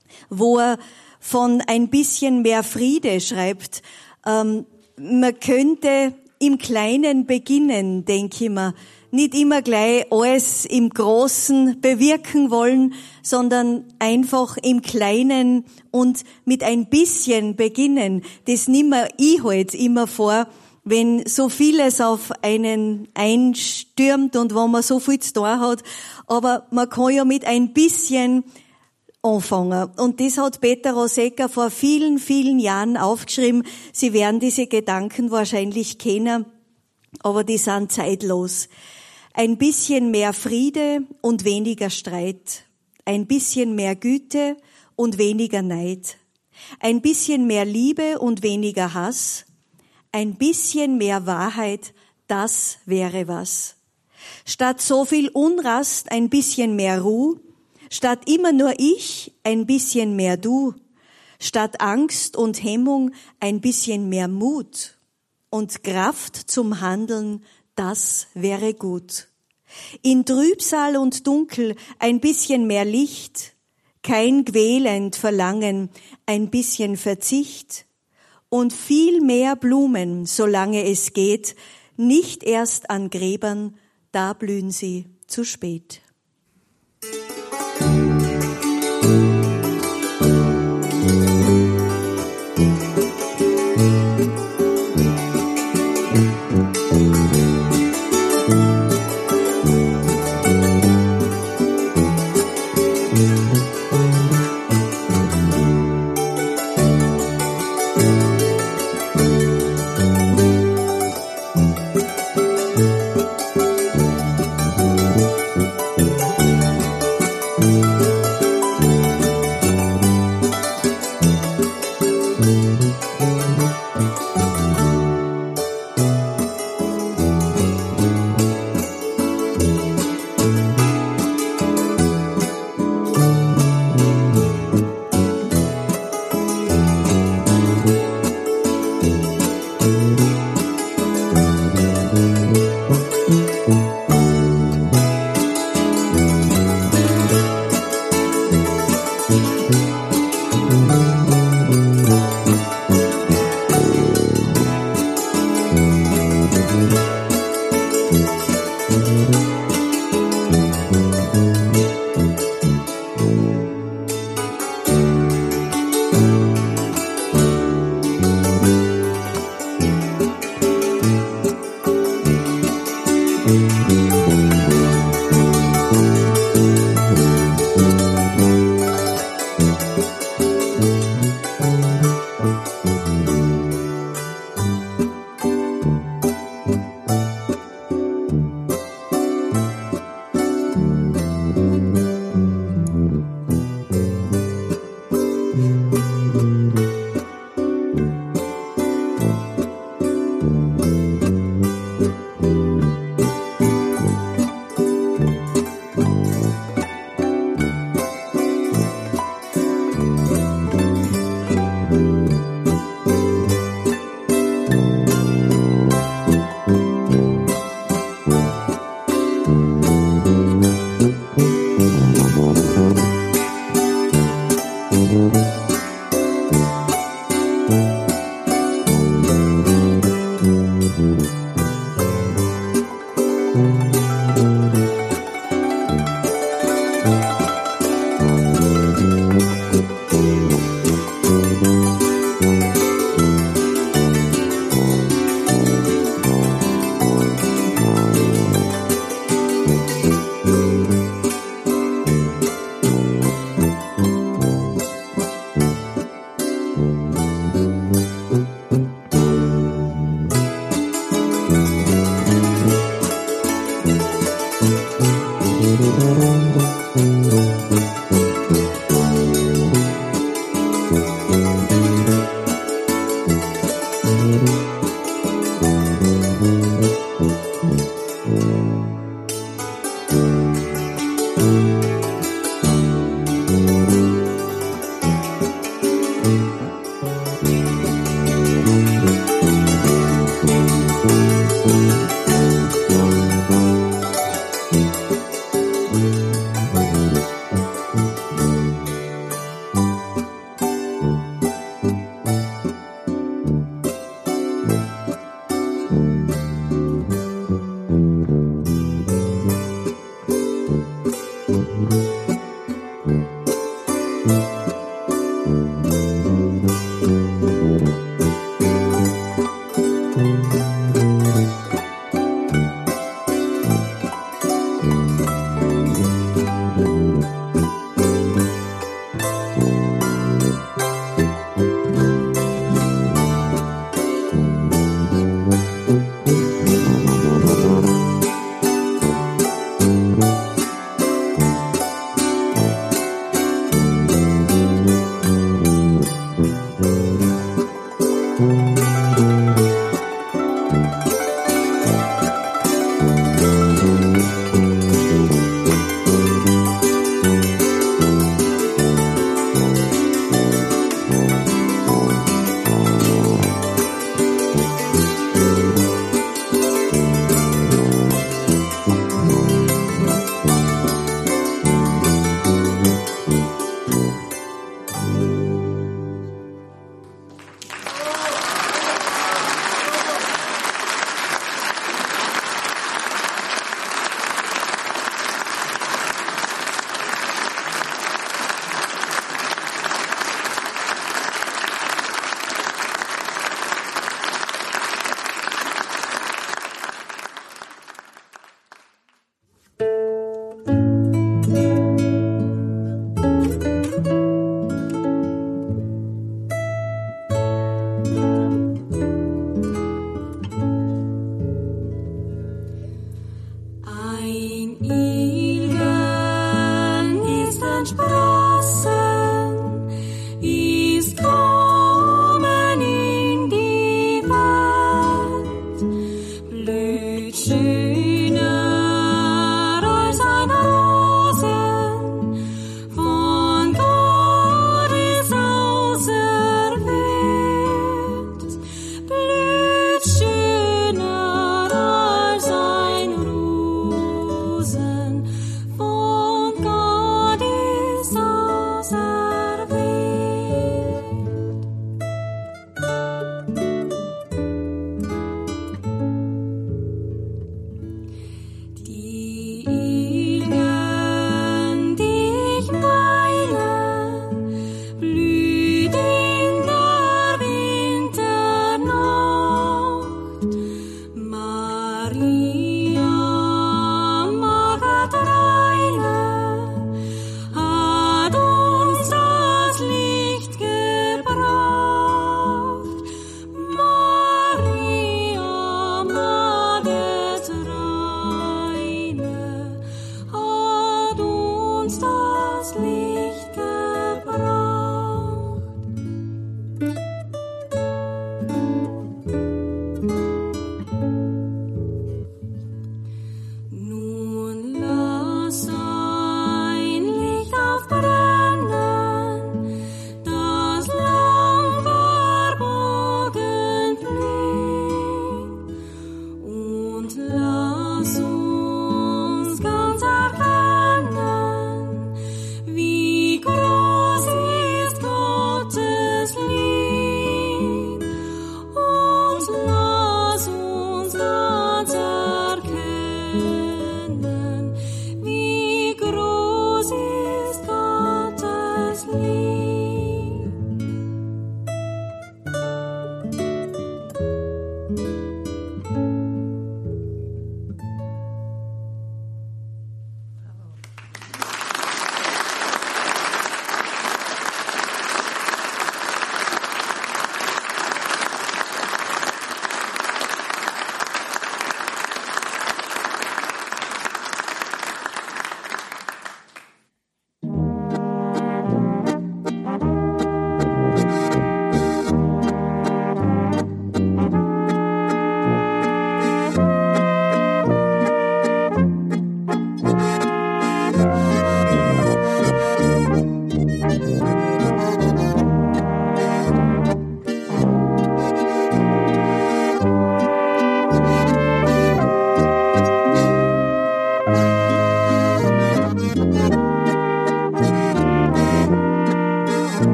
C: wo er von ein bisschen mehr Friede schreibt. Ähm, man könnte im Kleinen beginnen, denke ich mir. Nicht immer gleich alles im Großen bewirken wollen, sondern einfach im Kleinen und mit ein bisschen beginnen. Das nimm mir ich halt immer vor, wenn so vieles auf einen einstürmt und wo man so viel zu tun hat. Aber man kann ja mit ein bisschen anfangen. Und das hat Peter Rosegger vor vielen, vielen Jahren aufgeschrieben. Sie werden diese Gedanken wahrscheinlich kennen, aber die sind zeitlos. Ein bisschen mehr Friede und weniger Streit. Ein bisschen mehr Güte und weniger Neid. Ein bisschen mehr Liebe und weniger Hass. Ein bisschen mehr Wahrheit, das wäre was. Statt so viel Unrast ein bisschen mehr Ruhe. Statt immer nur ich ein bisschen mehr du. Statt Angst und Hemmung ein bisschen mehr Mut. Und Kraft zum Handeln, das wäre gut. In Trübsal und Dunkel ein bisschen mehr Licht, kein quälend Verlangen, ein bisschen Verzicht und viel mehr Blumen, solange es geht, nicht erst an Gräbern, da blühen sie zu spät.
F: Thank you.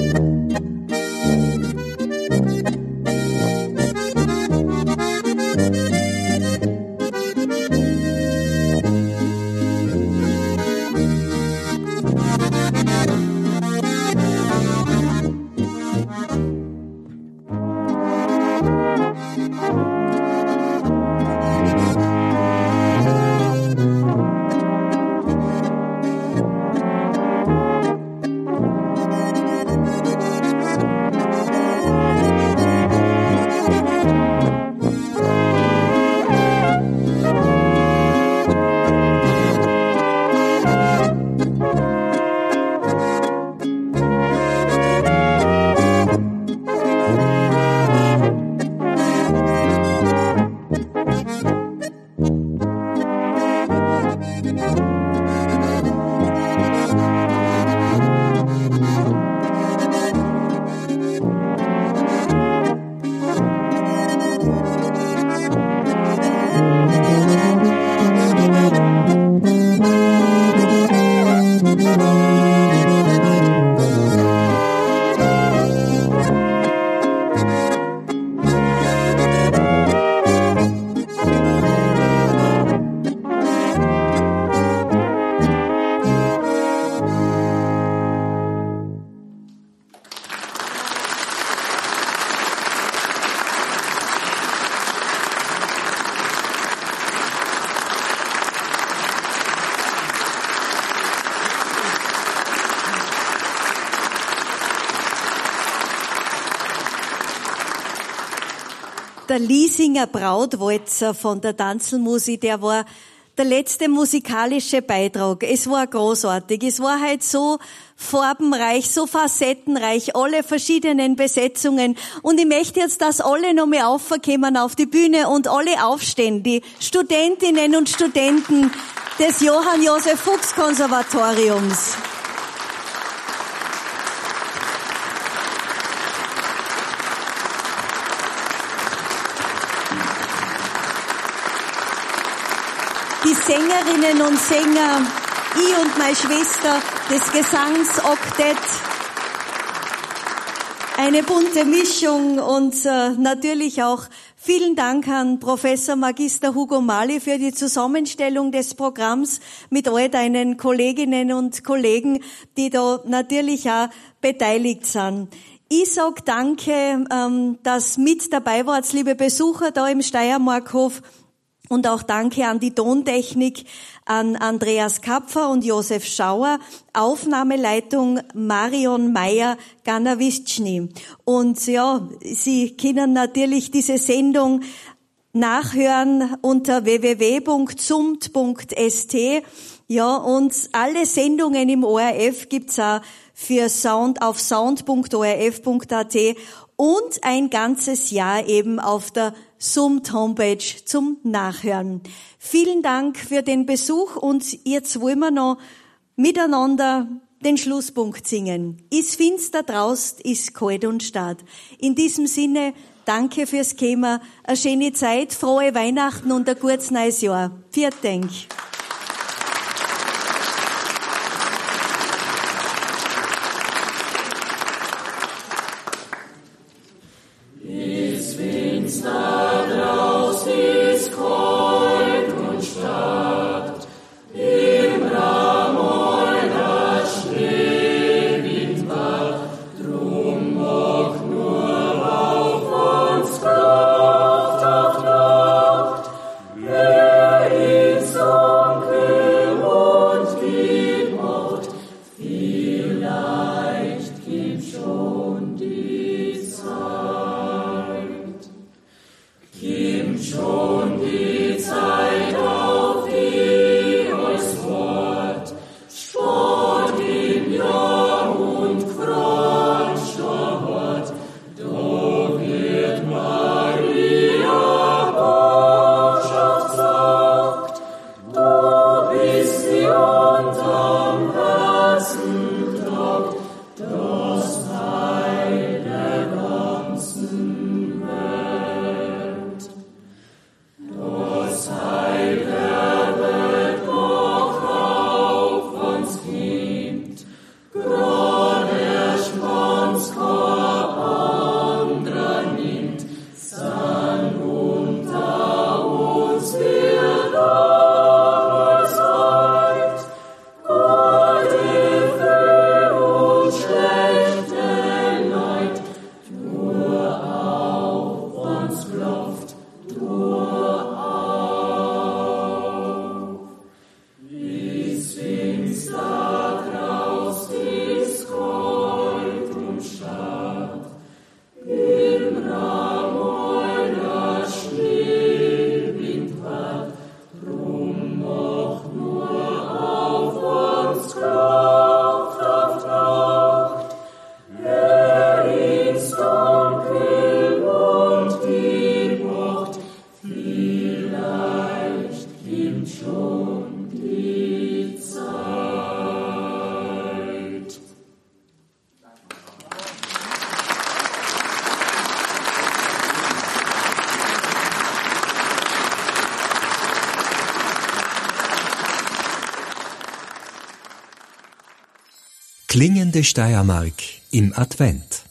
C: Der Liesinger Brautwalzer von der Tanzelmusik, der war der letzte musikalische Beitrag. Es war großartig. Es war halt so farbenreich, so facettenreich, alle verschiedenen Besetzungen. Und ich möchte jetzt, dass alle noch mal aufkommen auf die Bühne und alle aufstehen, die Studentinnen und Studenten des Johann Josef Fuchs Konservatoriums. Die Sängerinnen und Sänger, ich und meine Schwester, das Gesangsoktett, eine bunte Mischung und äh, natürlich auch vielen Dank an Professor Magister Hugo Mali für die Zusammenstellung des Programms mit all deinen Kolleginnen und Kollegen, die da natürlich auch beteiligt sind. Ich sag danke, ähm, dass mit dabei wart, liebe Besucher da im Steiermarkhof. Und auch danke an die Tontechnik, an Andreas Kapfer und Josef Schauer, Aufnahmeleitung Marion Meyer-Ganawischny. Und ja, Sie können natürlich diese Sendung nachhören unter w w w punkt sumt punkt s t. Ja, und alle Sendungen im O R F gibt's auch für Sound auf sound punkt o r f punkt a t und ein ganzes Jahr eben auf der Sumt Homepage zum Nachhören. Vielen Dank für den Besuch und jetzt wollen wir noch miteinander den Schlusspunkt singen. Ist finster draust, ist kalt und stark. In diesem Sinne, danke fürs Kommen, eine schöne Zeit, frohe Weihnachten und ein gutes neues Jahr. Vielen Dank.
F: Ist finster draus, ist kalt und stark, im Ramol das Schneewind wacht, drum macht nur auf uns Kraft auf Nacht, wer ist so
A: Klingende Steiermark im Advent.